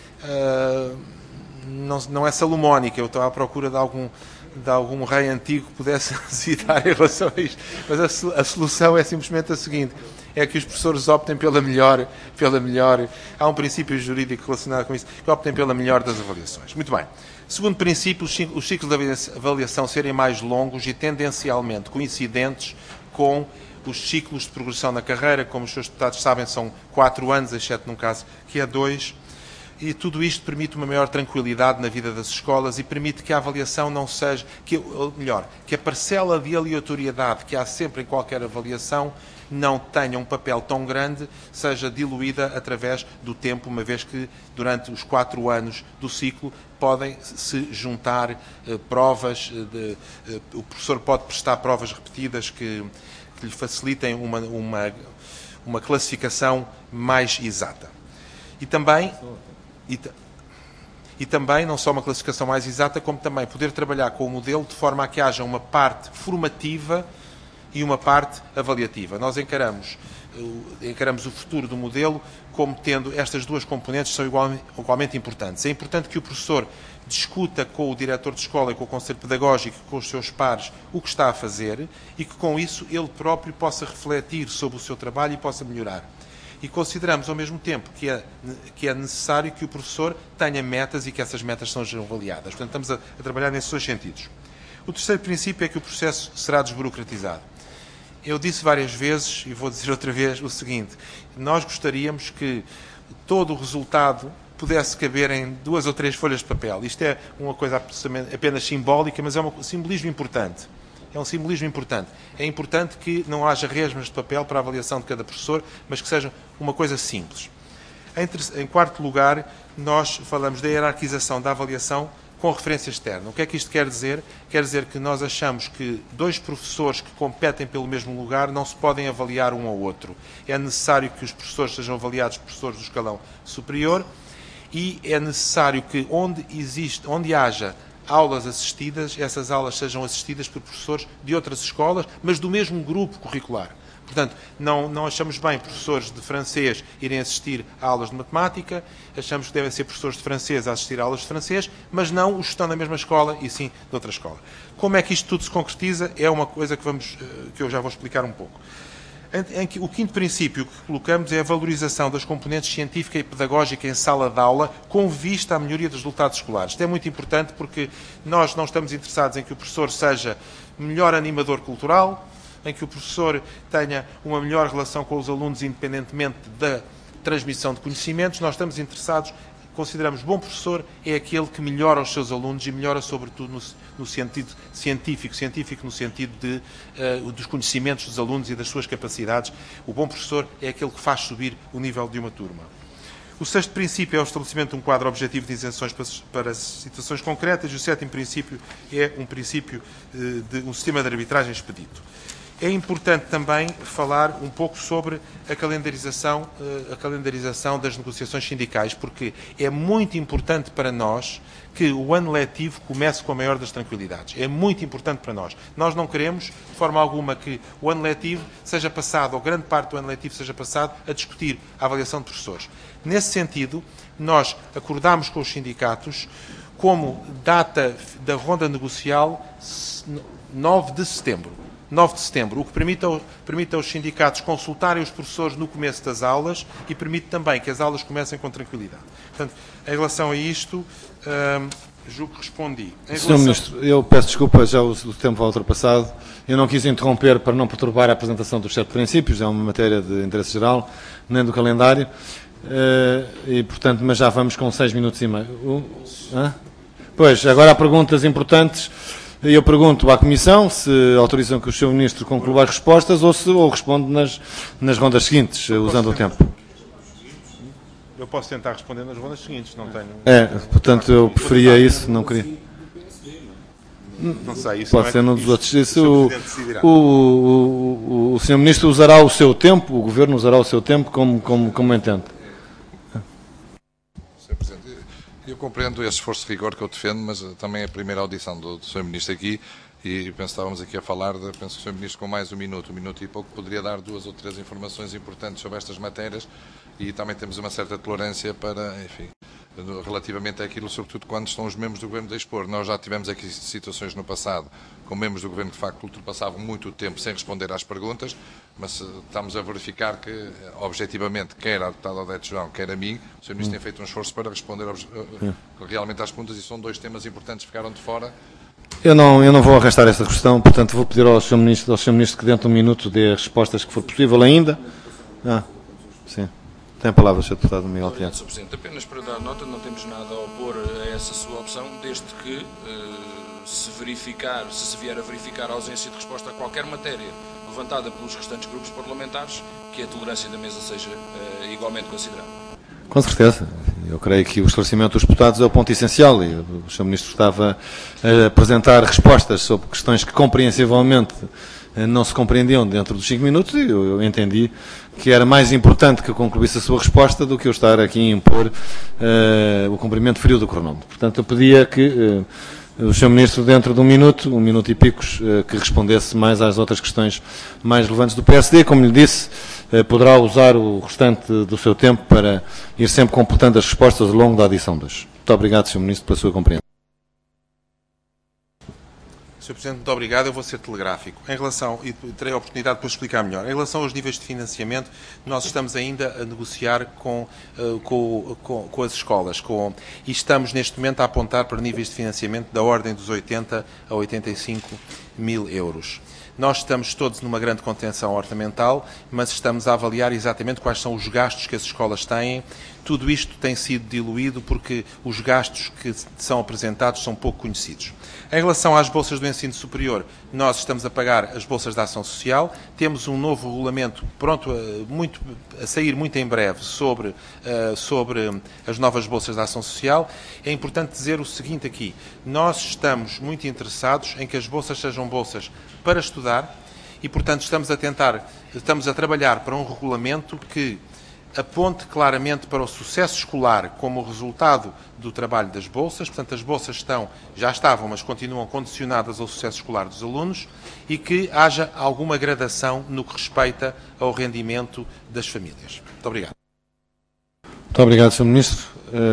não é salomónica. Eu estou à procura de algum rei antigo que pudesse citar em relação a isto, mas a solução é simplesmente a seguinte: é que os professores optem pela melhor, há um princípio jurídico relacionado com isso, que optem pela melhor das avaliações. Muito bem. Segundo princípio, os ciclos de avaliação serem mais longos e tendencialmente coincidentes com os ciclos de progressão na carreira. Como os senhores deputados sabem, são 4 anos, exceto num caso que é 2. E tudo isto permite uma maior tranquilidade na vida das escolas e permite que a avaliação não seja, que a parcela de aleatoriedade que há sempre em qualquer avaliação não tenha um papel tão grande, seja diluída através do tempo, uma vez que durante os 4 anos do ciclo podem se juntar provas, o professor pode prestar provas repetidas que lhe facilitem uma classificação mais exata. E também, não só uma classificação mais exata, como também poder trabalhar com o modelo de forma a que haja uma parte formativa e uma parte avaliativa. Nós encaramos o futuro do modelo como tendo estas duas componentes que são igualmente importantes. É importante que o professor discuta com o diretor de escola e com o conselho pedagógico, com os seus pares, o que está a fazer e que com isso ele próprio possa refletir sobre o seu trabalho e possa melhorar. E consideramos ao mesmo tempo que é necessário que o professor tenha metas e que essas metas sejam avaliadas. Portanto, estamos a trabalhar nesses 2 sentidos. O terceiro princípio é que o processo será desburocratizado. Eu disse várias vezes, e vou dizer outra vez, o seguinte: nós gostaríamos que todo o resultado pudesse caber em 2 ou 3 folhas de papel. Isto é uma coisa apenas simbólica, mas é um simbolismo importante. É um simbolismo importante. É importante que não haja resmas de papel para a avaliação de cada professor, mas que seja uma coisa simples. Em quarto lugar, nós falamos da hierarquização da avaliação com referência externa. O que é que isto quer dizer? Quer dizer que nós achamos que 2 professores que competem pelo mesmo lugar não se podem avaliar um ao outro. É necessário que os professores sejam avaliados por professores do escalão superior e é necessário que onde haja aulas assistidas, essas aulas sejam assistidas por professores de outras escolas, mas do mesmo grupo curricular. Portanto, não achamos bem professores de francês irem assistir a aulas de matemática, achamos que devem ser professores de francês a assistir a aulas de francês, mas não os que estão na mesma escola e sim de outra escola. Como é que isto tudo se concretiza? É uma coisa que eu já vou explicar um pouco. O quinto princípio que colocamos é a valorização das componentes científica e pedagógica em sala de aula com vista à melhoria dos resultados escolares. Isto é muito importante porque nós não estamos interessados em que o professor seja melhor animador cultural, em que o professor tenha uma melhor relação com os alunos independentemente da transmissão de conhecimentos. Nós estamos interessados, consideramos bom professor é aquele que melhora os seus alunos e melhora sobretudo no sentido científico no sentido dos conhecimentos dos alunos e das suas capacidades. O bom professor é aquele que faz subir o nível de uma turma. O sexto princípio é o estabelecimento de um quadro objetivo de isenções para situações concretas e o sétimo princípio é um princípio de um sistema de arbitragem expedito. É importante também falar um pouco sobre a calendarização das negociações sindicais, porque é muito importante para nós que o ano letivo comece com a maior das tranquilidades. É muito importante para nós. Nós não queremos, de forma alguma, que o ano letivo seja passado, ou grande parte do ano letivo seja passado, a discutir a avaliação de professores. Nesse sentido, nós acordámos com os sindicatos como data da ronda negocial 9 de setembro. 9 de setembro, o que permite aos sindicatos consultarem os professores no começo das aulas e permite também que as aulas comecem com tranquilidade. Portanto, em relação a isto, julgo que respondi. Sr. Ministro, eu peço desculpa, já o tempo vai ultrapassado. Eu não quis interromper para não perturbar a apresentação dos 7 princípios, é uma matéria de interesse geral, nem do calendário, e, portanto, mas já vamos com 6 minutos e meio. Pois, agora há perguntas importantes. Eu pergunto à Comissão se autorizam que o Sr. Ministro conclua as respostas ou responde nas rondas seguintes, usando o tempo. Eu posso tentar responder nas rondas seguintes, não tenho... Portanto, eu preferia isso, não queria... Não sei, isso pode ser num dos outros. Isso, o Sr. Ministro usará o seu tempo, o Governo usará o seu tempo como entende. Eu compreendo esse esforço de rigor que eu defendo, mas também é a primeira audição do Sr. Ministro aqui e penso que estávamos aqui a falar, penso que o Sr. Ministro com mais um minuto e pouco, poderia dar 2 ou 3 informações importantes sobre estas matérias e também temos uma certa tolerância para, enfim, relativamente àquilo, sobretudo quando estão os membros do Governo a expor. Nós já tivemos aqui situações no passado com membros do Governo que, de facto, ultrapassavam muito o tempo sem responder às perguntas, mas estamos a verificar que, objetivamente, quer a deputada Odete João, quer a mim, o Sr. Ministro tem feito um esforço para responder realmente às perguntas e são 2 temas importantes que ficaram de fora. Eu não vou arrastar esta questão, portanto, vou pedir ao Sr. Ministro que dentro de um minuto dê as respostas que for possível ainda. Sim. Tem a palavra o Sr. Deputado Miguel Tiago. Sr. Presidente, apenas para dar nota, não temos nada a opor a essa sua opção, desde que se vier a verificar a ausência de resposta a qualquer matéria levantada pelos restantes grupos parlamentares, que a tolerância da mesa seja igualmente considerada. Com certeza. Eu creio que o esclarecimento dos deputados é o ponto essencial e o Sr. Ministro estava a apresentar respostas sobre questões que compreensivelmente não se compreendiam dentro dos 5 minutos e eu entendi que era mais importante que eu concluísse a sua resposta do que eu estar aqui a impor o cumprimento frio do cronómetro. Portanto, eu pedia que o Sr. Ministro, dentro de um minuto e picos, que respondesse mais às outras questões mais relevantes do PSD. Como lhe disse, poderá usar o restante do seu tempo para ir sempre completando as respostas ao longo da adição 2. Muito obrigado, Sr. Ministro, pela sua compreensão. Sr. Presidente, muito obrigado. Eu vou ser telegráfico. Em relação, e terei a oportunidade para explicar melhor, em relação aos níveis de financiamento, nós estamos ainda a negociar com as escolas e estamos neste momento a apontar para níveis de financiamento da ordem dos 80 a 85 mil euros. Nós estamos todos numa grande contenção orçamental, mas estamos a avaliar exatamente quais são os gastos que as escolas têm. Tudo isto tem sido diluído porque os gastos que são apresentados são pouco conhecidos. Em relação às bolsas do ensino superior, nós estamos a pagar as bolsas da ação social, temos um novo regulamento pronto a sair muito em breve sobre as novas bolsas da ação social. É importante dizer o seguinte aqui, nós estamos muito interessados em que as bolsas sejam bolsas para estudar e, portanto, estamos a trabalhar para um regulamento que aponte claramente para o sucesso escolar como resultado do trabalho das bolsas. Portanto, as bolsas já estavam, mas continuam condicionadas ao sucesso escolar dos alunos e que haja alguma gradação no que respeita ao rendimento das famílias. Muito obrigado. Muito obrigado, Sr. Ministro.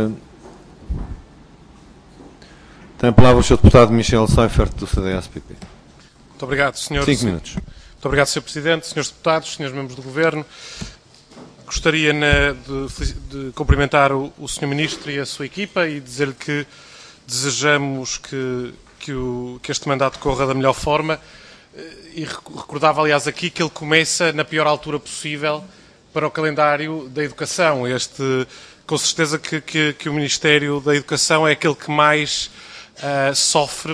Tem a palavra o Sr. Deputado Michel Seifert, do CDS-PP. Muito obrigado, Sr. 5 minutos. Muito obrigado, Sr. Presidente, Srs. Deputados, Srs. Membros do Governo. Gostaria de cumprimentar o Sr. Ministro e a sua equipa e dizer-lhe que desejamos que este mandato corra da melhor forma e recordava, aliás, aqui que ele começa na pior altura possível para o calendário da educação. Com certeza que o Ministério da Educação é aquele que mais sofre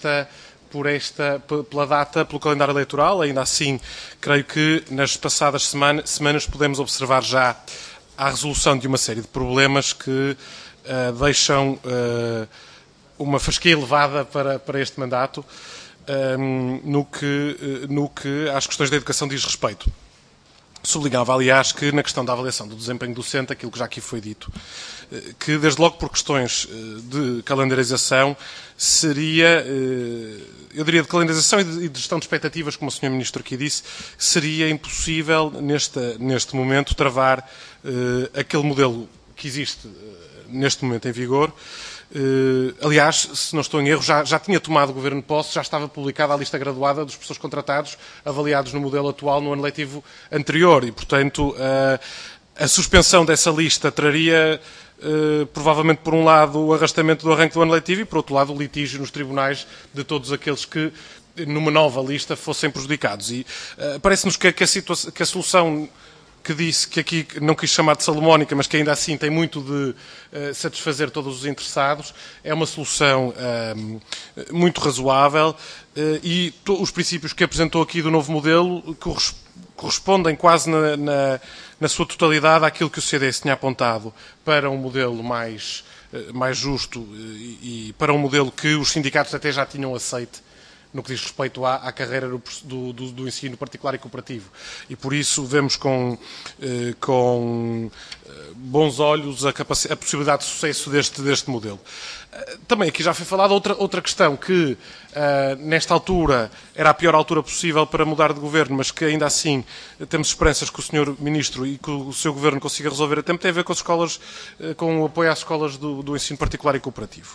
pela data, pelo calendário eleitoral. Ainda assim, creio que nas passadas semanas podemos observar já a resolução de uma série de problemas que deixam uma fasquia elevada para este mandato no que às questões da educação diz respeito. Sublinhava, aliás, que na questão da avaliação do desempenho docente, aquilo que já aqui foi dito, que desde logo por questões de calendarização seria, eu diria de calendarização e de gestão de expectativas, como o Sr. Ministro aqui disse, seria impossível neste momento travar aquele modelo que existe neste momento em vigor. Aliás, se não estou em erro, já tinha tomado o Governo de posse, já estava publicada a lista graduada dos professores contratados avaliados no modelo atual no ano letivo anterior e, portanto, a suspensão dessa lista traria, provavelmente, por um lado, o arrastamento do arranque do ano letivo e, por outro lado, o litígio nos tribunais de todos aqueles que, numa nova lista, fossem prejudicados. E parece-nos que a solução que disse, que aqui não quis chamar de salomónica, mas que ainda assim tem muito de satisfazer todos os interessados, é uma solução muito razoável e os princípios que apresentou aqui do novo modelo correspondem quase na sua totalidade àquilo que o CDS tinha apontado para um modelo mais justo e para um modelo que os sindicatos até já tinham aceito no que diz respeito à carreira do ensino particular e cooperativo. E por isso vemos com bons olhos a possibilidade de sucesso deste modelo. Também aqui já foi falada outra questão que, nesta altura, era a pior altura possível para mudar de governo, mas que ainda assim temos esperanças que o Sr. Ministro e que o seu governo consiga resolver a tempo, tem a ver com as escolas, com o apoio às escolas do ensino particular e cooperativo.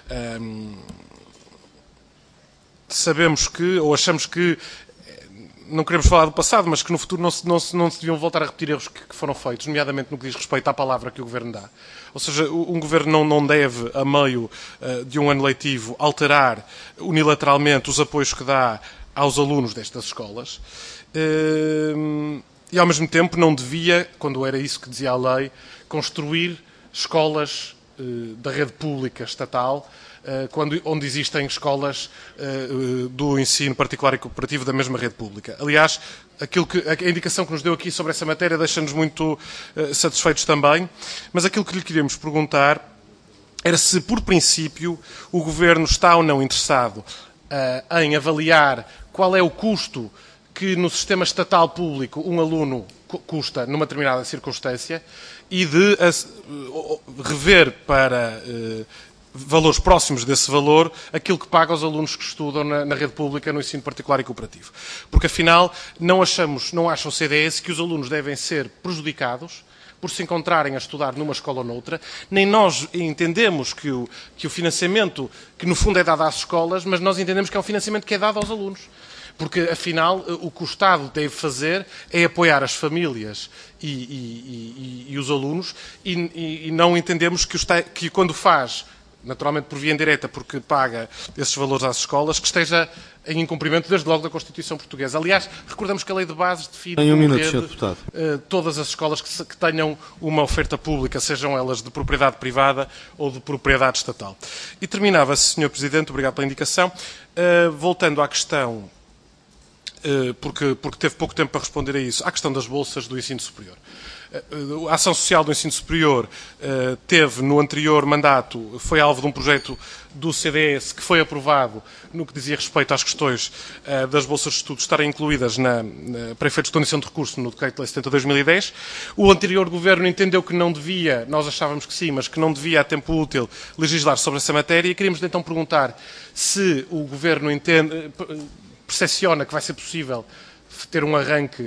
Sabemos que, ou achamos que, não queremos falar do passado, mas que no futuro não se deviam voltar a repetir erros que foram feitos, nomeadamente no que diz respeito à palavra que o Governo dá. Ou seja, um Governo não deve, a meio de um ano letivo, alterar unilateralmente os apoios que dá aos alunos destas escolas. e ao mesmo tempo não devia, quando era isso que dizia a lei, construir escolas da rede pública estatal, onde existem escolas do ensino particular e cooperativo da mesma rede pública. Aliás, a indicação que nos deu aqui sobre essa matéria deixa-nos muito satisfeitos também, mas aquilo que lhe queríamos perguntar era se, por princípio, o Governo está ou não interessado em avaliar qual é o custo que no sistema estatal público um aluno custa numa determinada circunstância e de rever para valores próximos desse valor aquilo que paga aos alunos que estudam na rede pública no ensino particular e cooperativo. Porque, afinal, não acham o CDS que os alunos devem ser prejudicados por se encontrarem a estudar numa escola ou noutra, nem nós entendemos que o financiamento, que no fundo é dado às escolas, mas nós entendemos que é um financiamento que é dado aos alunos. Porque, afinal, o que o Estado deve fazer é apoiar as famílias e os alunos e não entendemos que quando faz, naturalmente por via indireta, porque paga esses valores às escolas, que esteja em incumprimento desde logo da Constituição Portuguesa. Aliás, recordamos que a Lei de Bases define todas as escolas que tenham uma oferta pública, sejam elas de propriedade privada ou de propriedade estatal. E terminava-se, Sr. Presidente, obrigado pela indicação, voltando à questão, porque teve pouco tempo para responder a isso, à questão das bolsas do ensino superior. A Ação Social do Ensino Superior teve, no anterior mandato, foi alvo de um projeto do CDS que foi aprovado no que dizia respeito às questões das bolsas de estudo estarem incluídas para efeitos de condição de recurso no Decreto-Lei 70/2010. O anterior Governo entendeu que não devia, nós achávamos que sim, mas que não devia, a tempo útil, legislar sobre essa matéria e queríamos então perguntar se o Governo percepciona que vai ser possível ter um arranque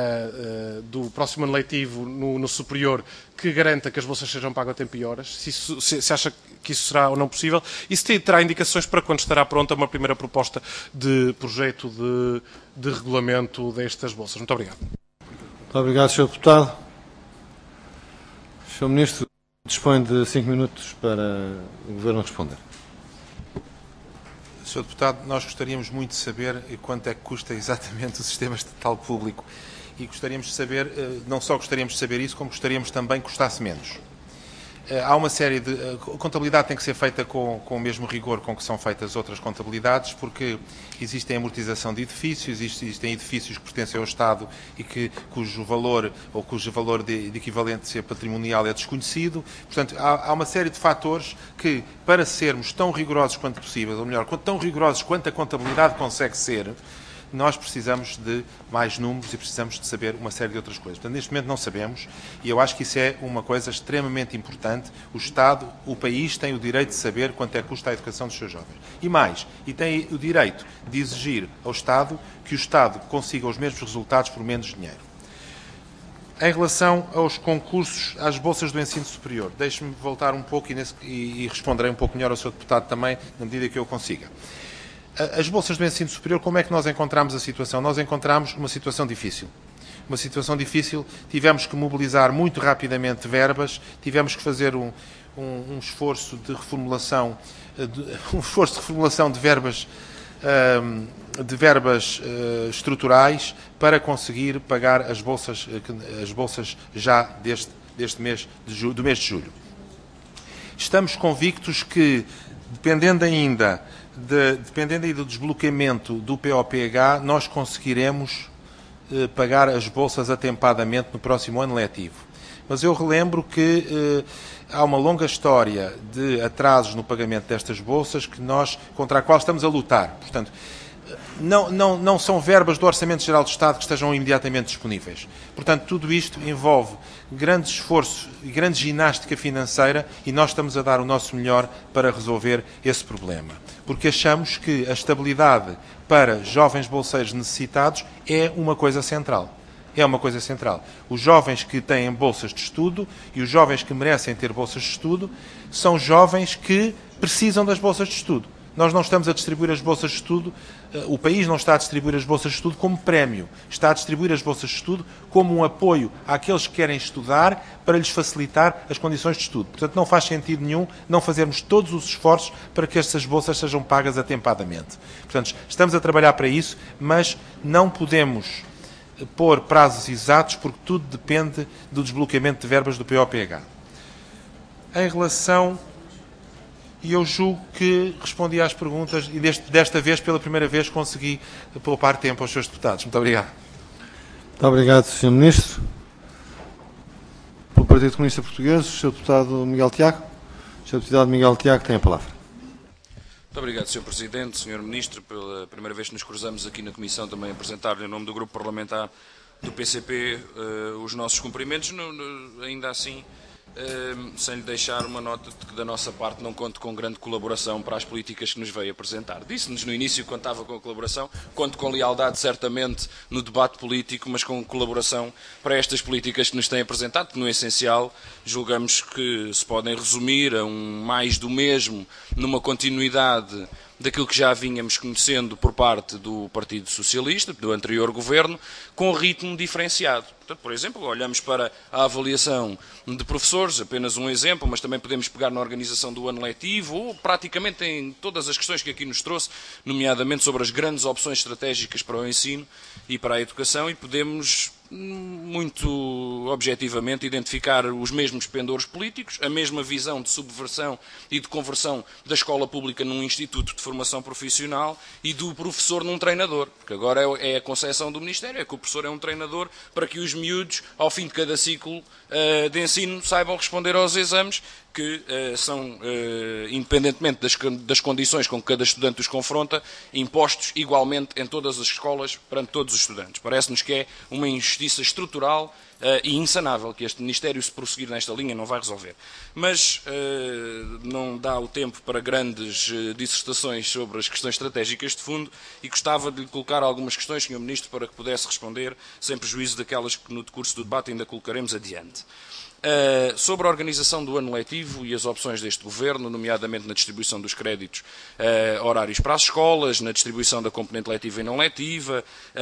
do próximo ano letivo no superior que garanta que as bolsas sejam pagas a tempo e horas, se acha que isso será ou não possível, e se terá indicações para quando estará pronta uma primeira proposta de projeto de regulamento destas bolsas. Muito obrigado. Muito obrigado, Sr. Deputado. Sr. Ministro, dispõe de 5 minutos para o Governo responder. Sr. Deputado, nós gostaríamos muito de saber quanto é que custa exatamente o sistema estatal público e gostaríamos de saber, não só gostaríamos de saber isso, como gostaríamos também que custasse menos. Há uma série de... A contabilidade tem que ser feita com o mesmo rigor com que são feitas outras contabilidades, porque existem amortização de edifícios, existem edifícios que pertencem ao Estado e cujo valor de equivalência patrimonial é desconhecido. Portanto, há uma série de fatores que, para sermos tão rigorosos quanto possível, ou melhor, tão rigorosos quanto a contabilidade consegue ser, nós precisamos de mais números e precisamos de saber uma série de outras coisas. Portanto, neste momento não sabemos e eu acho que isso é uma coisa extremamente importante. O Estado, o país tem o direito de saber quanto é que custa a educação dos seus jovens. E mais, e tem o direito de exigir ao Estado que o Estado consiga os mesmos resultados por menos dinheiro. Em relação aos concursos, às bolsas do ensino superior, deixe-me voltar um pouco e responderei um pouco melhor ao Sr. Deputado também, na medida que eu consiga. As bolsas do ensino superior, como é que nós encontramos a situação? Nós encontramos uma situação difícil. Uma situação difícil, tivemos que mobilizar muito rapidamente verbas, tivemos que fazer um esforço de reformulação, de verbas estruturais para conseguir pagar as bolsas já do mês de julho. Estamos convictos que, dependendo ainda do desbloqueamento do POPH, nós conseguiremos pagar as bolsas atempadamente no próximo ano letivo. Mas eu relembro que há uma longa história de atrasos no pagamento destas bolsas contra a qual estamos a lutar. Portanto, não são verbas do Orçamento Geral do Estado que estejam imediatamente disponíveis. Portanto, tudo isto envolve grande esforço e grande ginástica financeira e nós estamos a dar o nosso melhor para resolver esse problema. Porque achamos que a estabilidade para jovens bolseiros necessitados é uma coisa central. É uma coisa central. Os jovens que têm bolsas de estudo e os jovens que merecem ter bolsas de estudo são jovens que precisam das bolsas de estudo. Nós não estamos a distribuir as bolsas de estudo, o país não está a distribuir as bolsas de estudo como prémio, está a distribuir as bolsas de estudo como um apoio àqueles que querem estudar para lhes facilitar as condições de estudo. Portanto, não faz sentido nenhum não fazermos todos os esforços para que estas bolsas sejam pagas atempadamente. Portanto, estamos a trabalhar para isso, mas não podemos pôr prazos exatos, porque tudo depende do desbloqueamento de verbas do POPH. Em relação... E eu julgo que respondi às perguntas e desta vez, pela primeira vez, consegui poupar tempo aos seus deputados. Muito obrigado. Muito obrigado, Sr. Ministro. Pelo Partido Comunista Português, o Sr. Deputado Miguel Tiago. O Sr. Deputado Miguel Tiago tem a palavra. Muito obrigado, Sr. Presidente, Sr. Ministro. Pela primeira vez que nos cruzamos aqui na Comissão, também apresentar-lhe em nome do Grupo Parlamentar do PCP os nossos cumprimentos. Ainda assim, sem lhe deixar uma nota de que da nossa parte não conto com grande colaboração para as políticas que nos veio apresentar. Disse-nos no início que contava com a colaboração, conto com lealdade certamente no debate político, mas com colaboração para estas políticas que nos têm apresentado, que no essencial julgamos que se podem resumir a um mais do mesmo, numa continuidade daquilo que já vínhamos conhecendo por parte do Partido Socialista, do anterior governo, com ritmo diferenciado. Portanto, por exemplo, olhamos para a avaliação de professores, apenas um exemplo, mas também podemos pegar na organização do ano letivo, ou praticamente em todas as questões que aqui nos trouxe, nomeadamente sobre as grandes opções estratégicas para o ensino e para a educação, e podemos muito objetivamente identificar os mesmos pendores políticos, a mesma visão de subversão e de conversão da escola pública num instituto de formação profissional e do professor num treinador, porque agora é a concepção do Ministério, é que o professor é um treinador para que os miúdos, ao fim de cada ciclo de ensino, saibam responder aos exames que são, independentemente das condições com que cada estudante os confronta, impostos igualmente em todas as escolas perante todos os estudantes. Parece-nos que é uma injustiça estrutural e insanável, que este Ministério, se prosseguir nesta linha, não vai resolver. Mas não dá o tempo para grandes dissertações sobre as questões estratégicas de fundo e gostava de lhe colocar algumas questões, Sr. Ministro, para que pudesse responder, sem prejuízo daquelas que no decurso do debate ainda colocaremos adiante. Sobre a organização do ano letivo e as opções deste Governo, nomeadamente na distribuição dos créditos horários para as escolas, na distribuição da componente letiva e não letiva,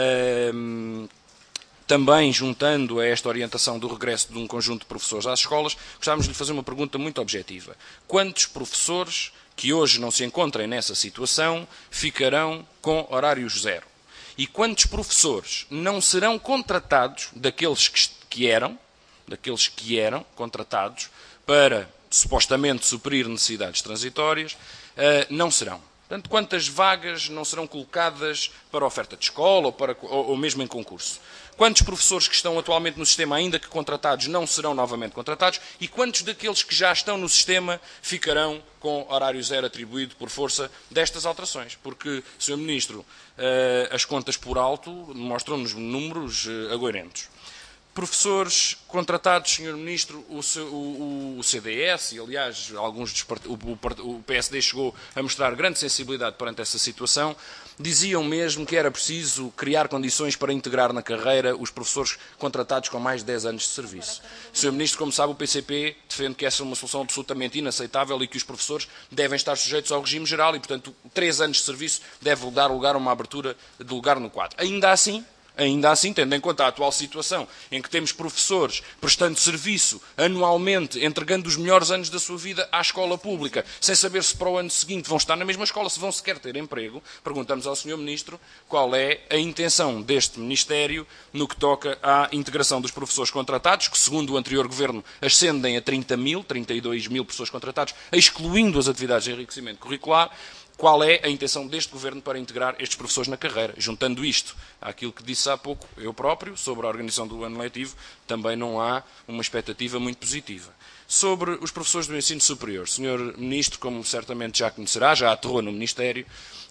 também juntando a esta orientação do regresso de um conjunto de professores às escolas, gostávamos de lhe fazer uma pergunta muito objetiva. Quantos professores que hoje não se encontrem nessa situação ficarão com horários zero? E quantos professores não serão contratados daqueles que eram contratados para, supostamente, suprir necessidades transitórias, não serão? Portanto, quantas vagas não serão colocadas para oferta de escola ou mesmo em concurso? Quantos professores que estão atualmente no sistema, ainda que contratados, não serão novamente contratados? E quantos daqueles que já estão no sistema ficarão com horário zero atribuído por força destas alterações? Porque, Sr. Ministro, as contas por alto mostram-nos números agoirentos. Professores contratados, Sr. Ministro, o CDS, e aliás o PSD chegou a mostrar grande sensibilidade perante essa situação, diziam mesmo que era preciso criar condições para integrar na carreira os professores contratados com mais de 10 anos de serviço. Sr. Ministro, como sabe, o PCP defende que essa é uma solução absolutamente inaceitável e que os professores devem estar sujeitos ao regime geral e, portanto, 3 anos de serviço deve dar lugar a uma abertura de lugar no quadro. Ainda assim, tendo em conta a atual situação em que temos professores prestando serviço anualmente, entregando os melhores anos da sua vida à escola pública, sem saber se para o ano seguinte vão estar na mesma escola, se vão sequer ter emprego, perguntamos ao Sr. Ministro qual é a intenção deste Ministério no que toca à integração dos professores contratados, que segundo o anterior Governo ascendem a 32 mil professores contratados, excluindo as atividades de enriquecimento curricular. Qual é a intenção deste Governo para integrar estes professores na carreira? Juntando isto àquilo que disse há pouco eu próprio, sobre a organização do ano letivo, também não há uma expectativa muito positiva. Sobre os professores do ensino superior, Sr. Ministro, como certamente já conhecerá, já aterrou no Ministério,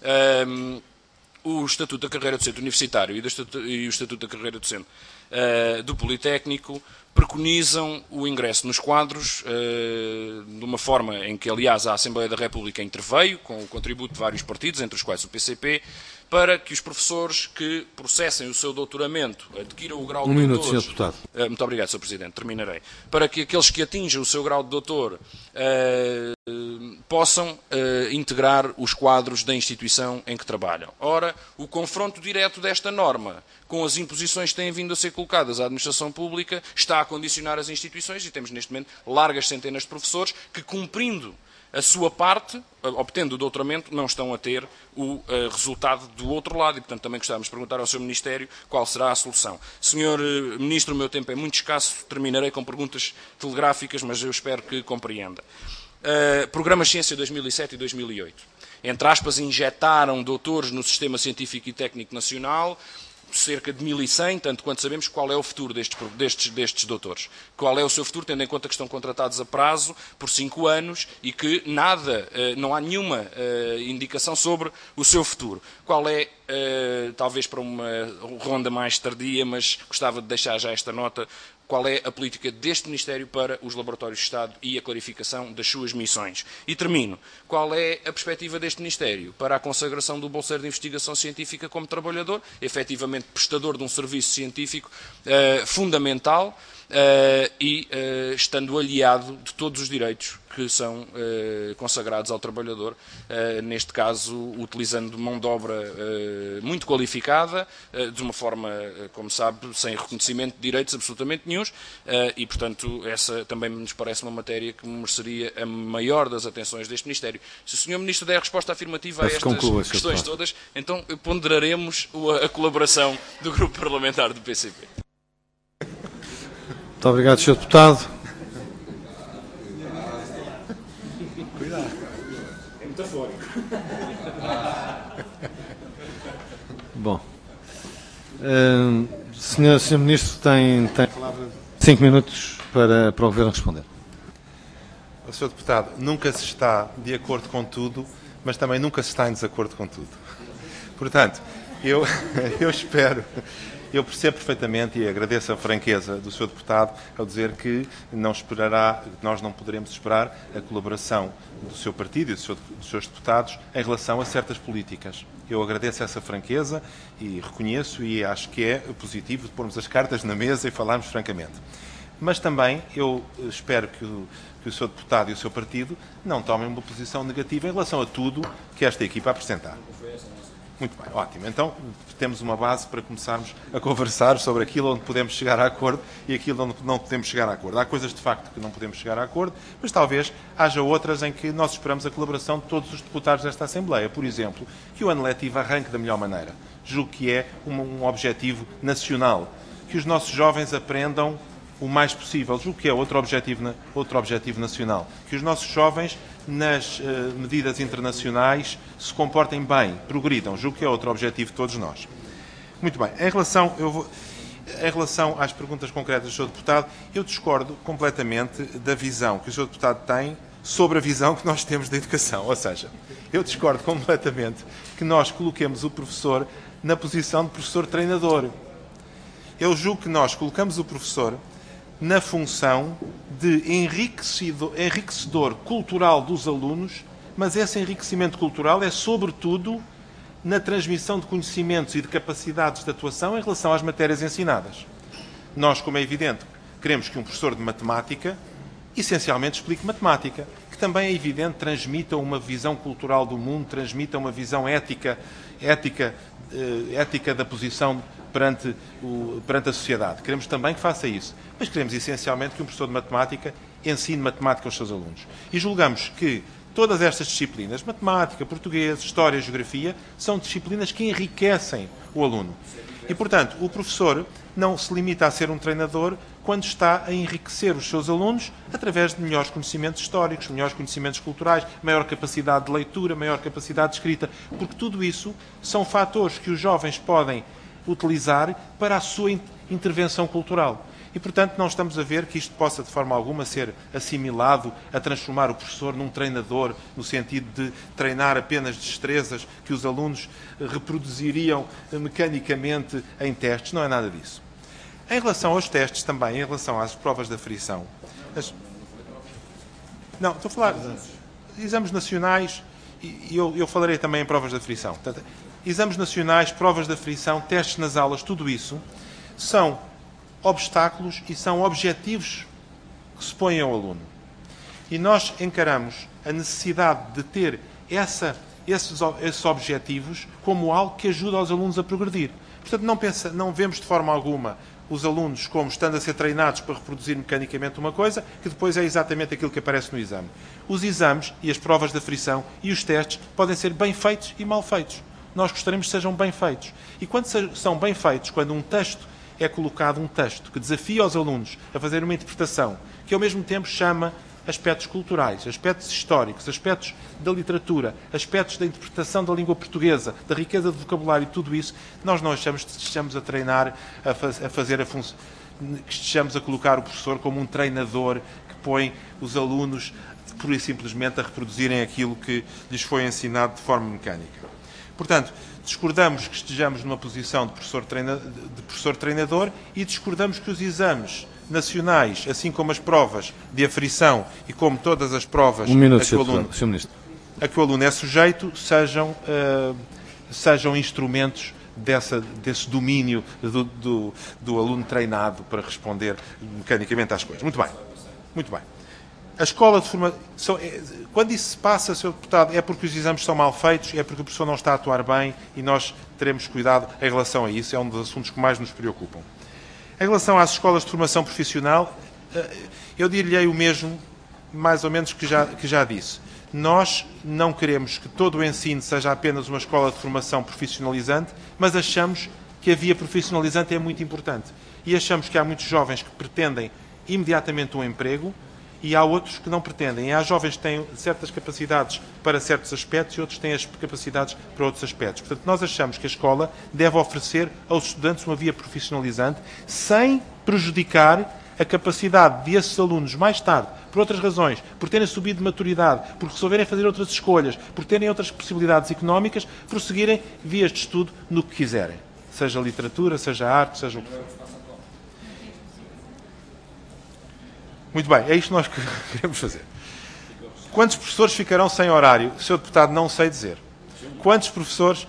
o Estatuto da Carreira Docente Universitário e o Estatuto da Carreira Docente do Politécnico preconizam o ingresso nos quadros de uma forma em que, aliás, a Assembleia da República interveio, com o contributo de vários partidos, entre os quais o PCP, para que os professores que processem o seu doutoramento, adquiram o grau de doutor... Sr. Deputado. Muito obrigado, Sr. Presidente. Terminarei. Para que aqueles que atinjam o seu grau de doutor possam integrar os quadros da instituição em que trabalham. Ora, o confronto direto desta norma com as imposições que têm vindo a ser colocadas à administração pública está a condicionar as instituições e temos neste momento largas centenas de professores que, cumprindo a sua parte, obtendo o doutoramento, não estão a ter o resultado do outro lado. E, portanto, também gostávamos de perguntar ao Sr. Ministério qual será a solução. Sr. Ministro, o meu tempo é muito escasso, terminarei com perguntas telegráficas, mas eu espero que compreenda. Programas Ciência 2007 e 2008. Entre aspas, injetaram doutores no Sistema Científico e Técnico Nacional, cerca de 1.100, tanto quanto sabemos. Qual é o futuro destes doutores? Qual é o seu futuro, tendo em conta que estão contratados a prazo por 5 anos e que não há nenhuma indicação sobre o seu futuro? Qual é, talvez para uma ronda mais tardia, mas gostava de deixar já esta nota, qual é a política deste Ministério para os laboratórios de Estado e a clarificação das suas missões? E termino. Qual é a perspectiva deste Ministério para a consagração do bolseiro de investigação científica como trabalhador, efetivamente prestador de um serviço científico fundamental e estando aliado de todos os direitos que são consagrados ao trabalhador, neste caso utilizando mão de obra muito qualificada, de uma forma, como sabe, sem reconhecimento de direitos absolutamente nenhuns, e, portanto, essa também nos parece uma matéria que mereceria a maior das atenções deste Ministério. Se o Sr. Ministro der a resposta afirmativa a estas questões todas, então ponderaremos a colaboração do Grupo Parlamentar do PCP. Muito obrigado, Sr. Deputado. Cuidado. É metafórico. Bom. Sr. Ministro tem 5 minutos para o Governo responder. Sr. Deputado, nunca se está de acordo com tudo, mas também nunca se está em desacordo com tudo. Portanto, eu percebo perfeitamente e agradeço a franqueza do Sr. Deputado ao dizer que nós não poderemos esperar a colaboração do seu partido e dos seus deputados em relação a certas políticas. Eu agradeço essa franqueza e reconheço e acho que é positivo pormos as cartas na mesa e falarmos francamente. Mas também eu espero que o Sr. Deputado e o seu partido não tomem uma posição negativa em relação a tudo que esta equipa apresentar. Muito bem, ótimo. Então, temos uma base para começarmos a conversar sobre aquilo onde podemos chegar a acordo e aquilo onde não podemos chegar a acordo. Há coisas, de facto, que não podemos chegar a acordo, mas talvez haja outras em que nós esperamos a colaboração de todos os deputados desta Assembleia. Por exemplo, que o ano letivo arranque da melhor maneira. Julgo que é um objetivo nacional. Que os nossos jovens aprendam o mais possível. Julgo que é outro objetivo nacional. Que os nossos jovens, nas medidas internacionais, se comportem bem, progridam. Julgo que é outro objetivo de todos nós. Muito bem. Em relação às perguntas concretas do Sr. Deputado, eu discordo completamente da visão que o Sr. Deputado tem sobre a visão que nós temos da educação. Ou seja, eu discordo completamente que nós coloquemos o professor na posição de professor-treinador. Eu julgo que nós colocamos o professor na função de enriquecedor cultural dos alunos, mas esse enriquecimento cultural é, sobretudo, na transmissão de conhecimentos e de capacidades de atuação em relação às matérias ensinadas. Nós, como é evidente, queremos que um professor de matemática, essencialmente, explique matemática, que também é evidente transmita uma visão cultural do mundo, transmita uma visão ética da posição perante a sociedade. Queremos também que faça isso. Mas queremos, essencialmente, que um professor de matemática ensine matemática aos seus alunos. E julgamos que todas estas disciplinas, matemática, português, história, geografia, são disciplinas que enriquecem o aluno. E, portanto, o professor não se limita a ser um treinador quando está a enriquecer os seus alunos através de melhores conhecimentos históricos, melhores conhecimentos culturais, maior capacidade de leitura, maior capacidade de escrita, porque tudo isso são fatores que os jovens podem utilizar para a sua intervenção cultural. E, portanto, não estamos a ver que isto possa, de forma alguma, ser assimilado a transformar o professor num treinador, no sentido de treinar apenas destrezas que os alunos reproduziriam mecanicamente em testes. Não é nada disso. Em relação aos testes também, em relação às provas de aferição... Não, estou a falar de exames nacionais e eu falarei também em provas de aferição. Portanto, exames nacionais, provas de aferição, testes nas aulas, tudo isso são obstáculos e são objetivos que se põem ao aluno. E nós encaramos a necessidade de ter essa esses objetivos como algo que ajuda os alunos a progredir. Portanto, não vemos de forma alguma os alunos como estando a ser treinados para reproduzir mecanicamente uma coisa, que depois é exatamente aquilo que aparece no exame. Os exames e as provas de aferição e os testes podem ser bem feitos e mal feitos. Nós gostaríamos que sejam bem feitos. E quando são bem feitos, quando um texto é colocado, um texto que desafia os alunos a fazer uma interpretação, que ao mesmo tempo chama aspectos culturais, aspectos históricos, aspectos da literatura, aspectos da interpretação da língua portuguesa, da riqueza do vocabulário, tudo isso, nós não achamos que estejamos a treinar, a fazer a função, que estejamos a colocar o professor como um treinador que põe os alunos, pura e simplesmente, a reproduzirem aquilo que lhes foi ensinado de forma mecânica. Portanto, discordamos que estejamos numa posição de professor treinador e discordamos que os exames nacionais, assim como as provas de aferição e como todas as provas a que o aluno é sujeito, sejam instrumentos desse domínio do aluno treinado para responder mecanicamente às coisas. Muito bem. Muito bem. A escola de formação, quando isso se passa, Sr. Deputado, é porque os exames são mal feitos, é porque o professor não está a atuar bem e nós teremos cuidado em relação a isso. É um dos assuntos que mais nos preocupam. Em relação às escolas de formação profissional, eu dir-lhe o mesmo, mais ou menos, que já disse. Nós não queremos que todo o ensino seja apenas uma escola de formação profissionalizante, mas achamos que a via profissionalizante é muito importante. E achamos que há muitos jovens que pretendem imediatamente um emprego e há outros que não pretendem. E há jovens que têm certas capacidades para certos aspectos e outros que têm as capacidades para outros aspectos. Portanto, nós achamos que a escola deve oferecer aos estudantes uma via profissionalizante sem prejudicar a capacidade de esses alunos, mais tarde, por outras razões, por terem subido de maturidade, por resolverem fazer outras escolhas, por terem outras possibilidades económicas, prosseguirem vias de estudo no que quiserem. Seja literatura, seja arte, seja o que for. Muito bem, é isto que nós queremos fazer. Quantos professores ficarão sem horário? Sr. Deputado, não sei dizer. Quantos professores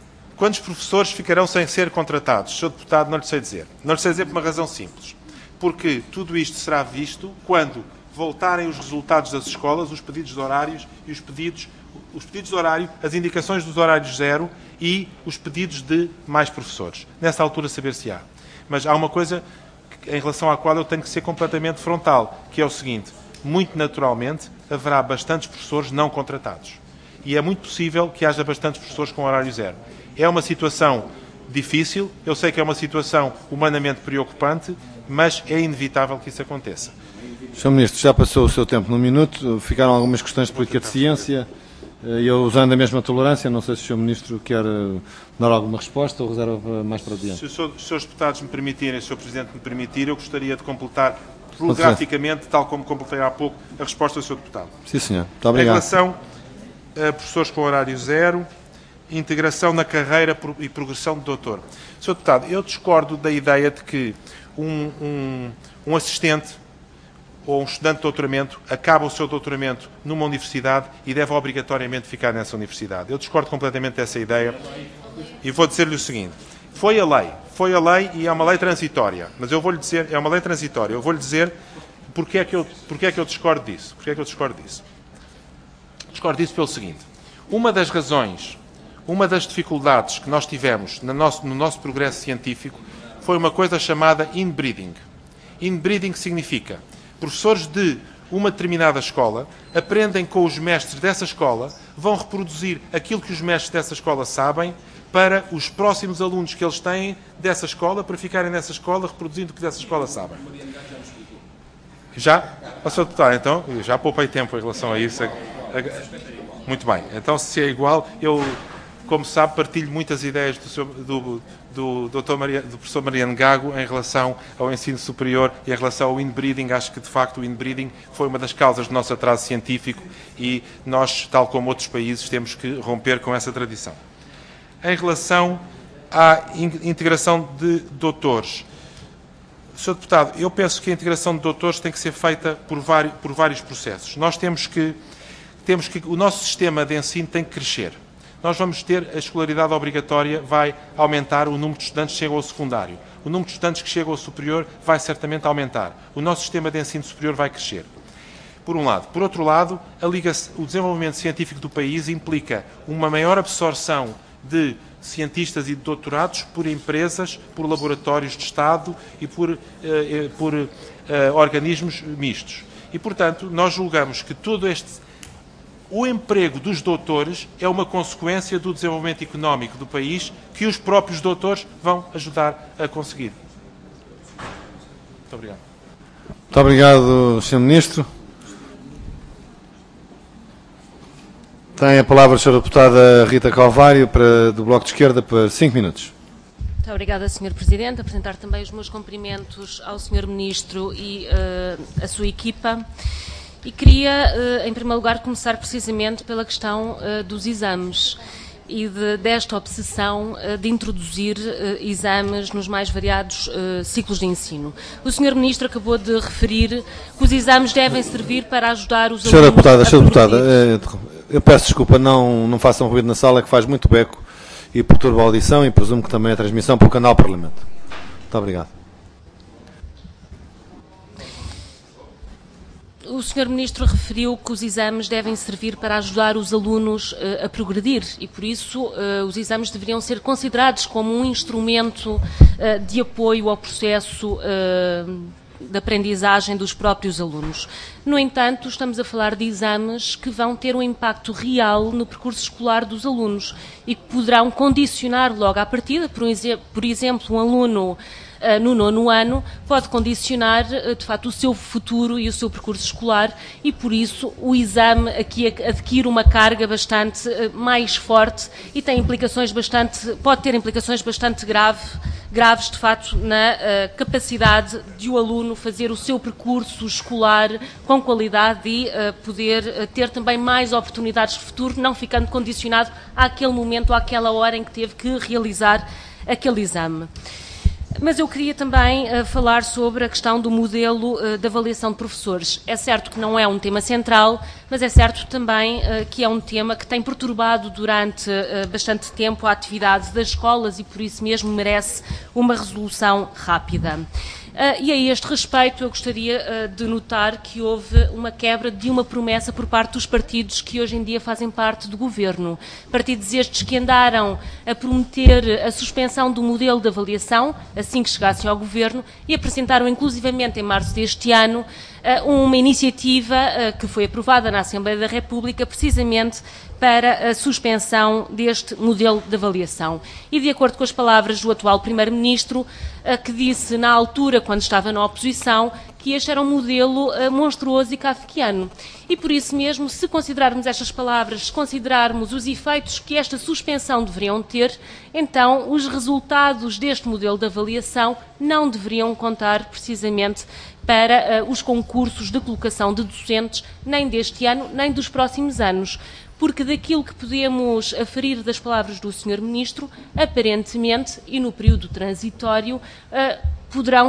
ficarão sem ser contratados? Sr. Deputado, não lhe sei dizer. Não lhe sei dizer por uma razão simples. Porque tudo isto será visto quando voltarem os resultados das escolas, os pedidos de horários e os pedidos de horário, as indicações dos horários zero e os pedidos de mais professores. Nessa altura saber-se-á. Mas há uma coisa em relação à qual eu tenho que ser completamente frontal, que é o seguinte: muito naturalmente haverá bastantes professores não contratados. E é muito possível que haja bastantes professores com horário zero. É uma situação difícil, eu sei que é uma situação humanamente preocupante, mas é inevitável que isso aconteça. Sr. Ministro, já passou o seu tempo num minuto, ficaram algumas questões de política de ciência, eu usando a mesma tolerância, não sei se o Sr. Ministro quer dar alguma resposta ou reserva mais para adiante. Se os senhores deputados me permitirem, se o Sr. Presidente me permitir, eu gostaria de completar telegraficamente, tal como completei há pouco, a resposta do Sr. Deputado. Sim, senhor. Muito obrigado. Em relação a professores com horário zero, integração na carreira e progressão de doutor. Sr. Deputado, eu discordo da ideia de que um assistente ou um estudante de doutoramento acaba o seu doutoramento numa universidade e deve obrigatoriamente ficar nessa universidade. Eu discordo completamente dessa ideia e vou dizer-lhe o seguinte: foi a lei e é uma lei transitória, mas eu vou-lhe dizer, é uma lei transitória, eu vou-lhe dizer porque é que eu discordo disso. Discordo disso pelo seguinte: uma das razões, uma das dificuldades que nós tivemos no nosso progresso científico foi uma coisa chamada inbreeding. Inbreeding significa professores de uma determinada escola aprendem com os mestres dessa escola, vão reproduzir aquilo que os mestres dessa escola sabem para os próximos alunos que eles têm dessa escola, para ficarem nessa escola reproduzindo o que dessa escola sabem. Já? Passou a deputado, então, já poupei tempo em relação a isso. Muito bem, então se é igual, eu, como sabe, partilho muitas ideias do professor Mariano Gago em relação ao ensino superior e em relação ao inbreeding. Acho que, de facto, o inbreeding foi uma das causas do nosso atraso científico e nós, tal como outros países, temos que romper com essa tradição. Em relação à integração de doutores, Sr. Deputado, eu penso que a integração de doutores tem que ser feita por vários processos. Nós temos que o nosso sistema de ensino tem que crescer. Nós vamos ter a escolaridade obrigatória, vai aumentar o número de estudantes que chegam ao secundário. O número de estudantes que chegam ao superior vai certamente aumentar. O nosso sistema de ensino superior vai crescer. por um lado. Por outro lado, o desenvolvimento científico do país implica uma maior absorção de cientistas e de doutorados por empresas, por laboratórios de Estado e por organismos mistos. E, portanto, nós julgamos que o emprego dos doutores é uma consequência do desenvolvimento económico do país que os próprios doutores vão ajudar a conseguir. Muito obrigado. Muito obrigado, Sr. Ministro. Tem a palavra a Sra. Deputada Rita Calvário, do Bloco de Esquerda, por 5 minutos. Muito obrigada, Sr. Presidente. Apresentar também os meus cumprimentos ao Sr. Ministro e à sua equipa. E queria, em primeiro lugar, começar precisamente pela questão dos exames e desta obsessão de introduzir exames nos mais variados ciclos de ensino. O Sr. Ministro acabou de referir que os exames devem servir para ajudar os alunos a Sra. Deputada, eu peço desculpa, não façam ruído na sala, que faz muito beco e perturba a audição e presumo que também a transmissão pelo canal Parlamento. Muito obrigado. O Sr. Ministro referiu que os exames devem servir para ajudar os alunos a progredir e, por isso, os exames deveriam ser considerados como um instrumento de apoio ao processo de aprendizagem dos próprios alunos. No entanto, estamos a falar de exames que vão ter um impacto real no percurso escolar dos alunos e que poderão condicionar logo à partida, por exemplo, um aluno no 9º ano pode condicionar, de facto, o seu futuro e o seu percurso escolar e, por isso, o exame aqui adquire uma carga bastante mais forte e pode ter implicações bastante graves, de facto, na capacidade de o aluno fazer o seu percurso escolar com qualidade e poder ter também mais oportunidades de futuro, não ficando condicionado àquele momento, àquela hora em que teve que realizar aquele exame. Mas eu queria também falar sobre a questão do modelo de avaliação de professores. É certo que não é um tema central, mas é certo também que é um tema que tem perturbado durante bastante tempo a atividade das escolas e por isso mesmo merece uma resolução rápida. E a este respeito eu gostaria de notar que houve uma quebra de uma promessa por parte dos partidos que hoje em dia fazem parte do Governo. Partidos estes que andaram a prometer a suspensão do modelo de avaliação assim que chegassem ao Governo e apresentaram inclusivamente em março deste ano uma iniciativa que foi aprovada na Assembleia da República precisamente para a suspensão deste modelo de avaliação. E de acordo com as palavras do atual Primeiro-Ministro, que disse na altura, quando estava na oposição, que este era um modelo monstruoso e kafkiano. E por isso mesmo, se considerarmos estas palavras, se considerarmos os efeitos que esta suspensão deveriam ter, então os resultados deste modelo de avaliação não deveriam contar precisamente para os concursos de colocação de docentes, nem deste ano, nem dos próximos anos. Porque daquilo que podemos aferir das palavras do Sr. Ministro, aparentemente, e no período transitório, poderão